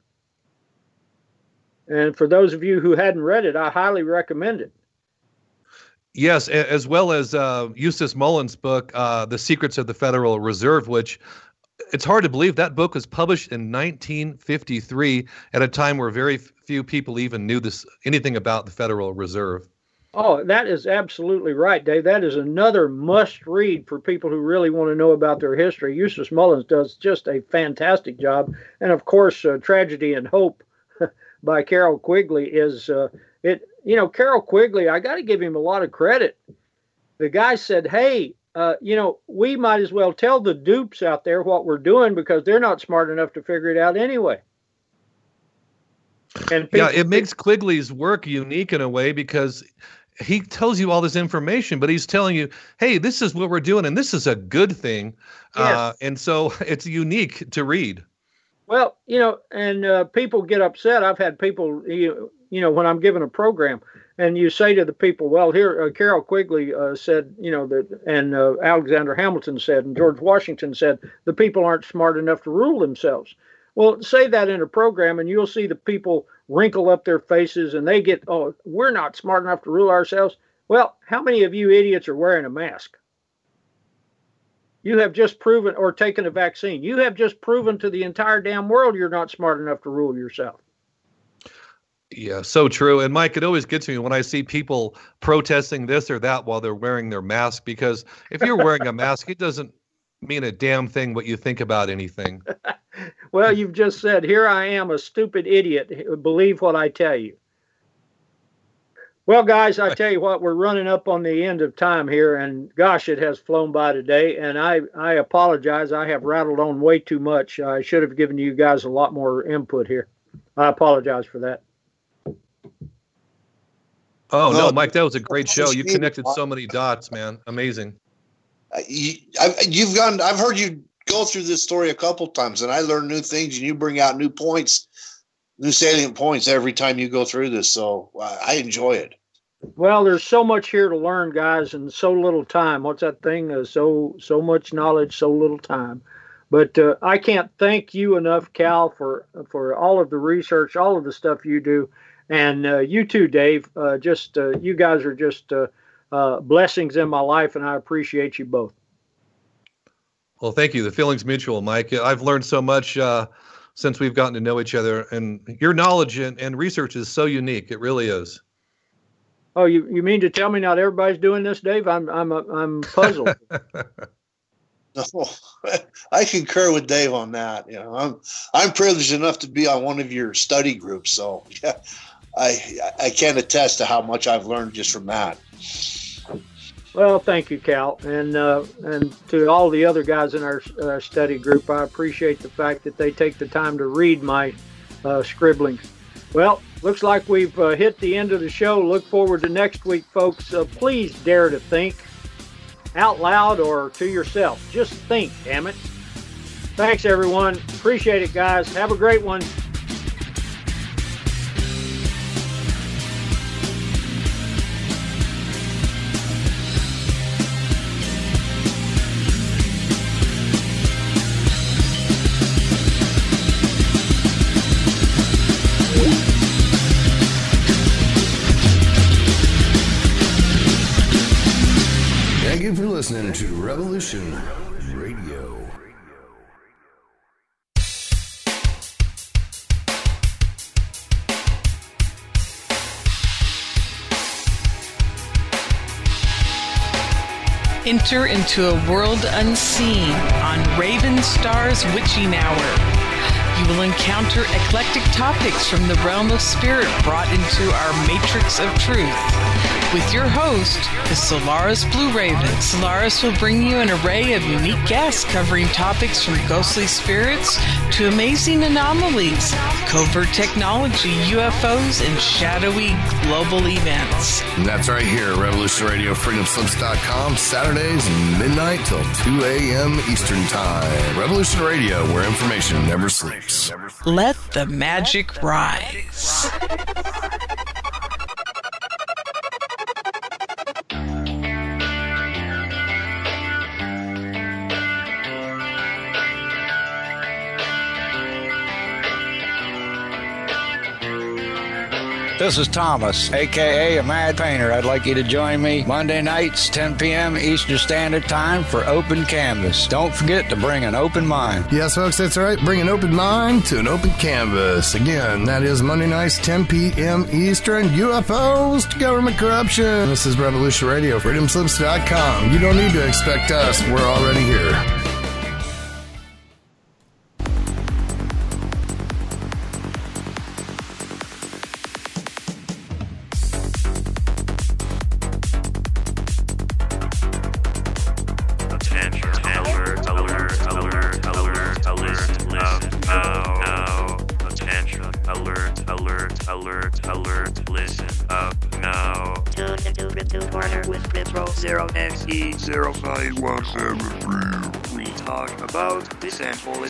And for those of you who hadn't read it, I highly recommend it. Yes, as well as uh, Eustace Mullins' book, uh, The Secrets of the Federal Reserve, which it's hard to believe that book was published in nineteen fifty-three at a time where very few people even knew this anything about the Federal Reserve. Oh, that is absolutely right, Dave. That is another must-read for people who really want to know about their history. Eustace Mullins does just a fantastic job. And, of course, uh, Tragedy and Hope by Carroll Quigley is uh, it. You know, Carroll Quigley, I got to give him a lot of credit. The guy said, hey, uh, you know, we might as well tell the dupes out there what we're doing because they're not smart enough to figure it out anyway. And yeah, it makes Quigley's work unique in a way because he tells you all this information, but he's telling you, hey, this is what we're doing, and this is a good thing. Yes. Uh, and so it's unique to read. Well, you know, and uh, people get upset. I've had people, you, you know, when I'm giving a program, and you say to the people, well, here, uh, Carroll Quigley uh, said, you know, that, and uh, Alexander Hamilton said, and George Washington said, the people aren't smart enough to rule themselves. Well, say that in a program, and you'll see the people wrinkle up their faces, and they get, oh, we're not smart enough to rule ourselves. Well, how many of you idiots are wearing a mask? You have just proven, or taken a vaccine, you have just proven to the entire damn world you're not smart enough to rule yourself. Yeah, so true. And Mike, it always gets me when I see people protesting this or that while they're wearing their mask, because if you're wearing a mask, it doesn't mean a damn thing what you think about anything. Well, you've just said, here I am, a stupid idiot. Believe what I tell you. Well, guys, I tell you what, we're running up on the end of time here, and gosh, it has flown by today, and I, I apologize. I have rattled on way too much. I should have given you guys a lot more input here. I apologize for that. Oh, no, Mike, that was a great show. You connected so many dots, man. Amazing. Uh, you, I, you've gone, I've heard you go through this story a couple times, and I learn new things, and you bring out new points. New salient points every time you go through this, so uh, I enjoy it. Well, there's so much here to learn, guys, and so little time. What's that thing? Uh, so so much knowledge, so little time. But uh, I can't thank you enough, Cal, for for all of the research, all of the stuff you do, and uh, you too, Dave. Uh, just uh, you guys are just uh, uh, blessings in my life, and I appreciate you both. Well, thank you. The feeling's mutual, Mike. I've learned so much uh, since we've gotten to know each other, and your knowledge and, and research is so unique. It really is. Oh, you, you mean to tell me not everybody's doing this, Dave? I'm I'm I'm puzzled. No, I concur with Dave on that. You know, I'm I'm privileged enough to be on one of your study groups, so yeah, I I can't attest to how much I've learned just from that. Well, thank you, Cal, and uh, and to all the other guys in our uh, study group. I appreciate the fact that they take the time to read my uh, scribblings. Well, looks like we've uh, hit the end of the show. Look forward to next week, folks. Uh, please dare to think out loud or to yourself. Just think, damn it. Thanks, everyone. Appreciate it, guys. Have a great one. Thank you for listening to Revolution Radio. Enter into a world unseen on Raven Star's Witching Hour. You will encounter eclectic topics from the realm of spirit brought into our matrix of truth. With your host, the Solaris Blue Raven. Solaris will bring you an array of unique guests covering topics from ghostly spirits to amazing anomalies, covert technology, U F Os, and shadowy global events. And that's right here, Revolution Radio, freedom slips dot com, Saturdays, midnight till two a.m. Eastern Time. Revolution Radio, where information never sleeps. Let the magic rise. This is Thomas, a k a. a Mad Painter. I'd like you to join me Monday nights, ten p.m. Eastern Standard Time for Open Canvas. Don't forget to bring an open mind. Yes, folks, that's right. Bring an open mind to an open canvas. Again, that is Monday nights, ten p.m. Eastern. U F Os to government corruption. This is Revolution Radio, freedom slips dot com. You don't need to expect us. We're already here. zero nine one seven three. We talk about this and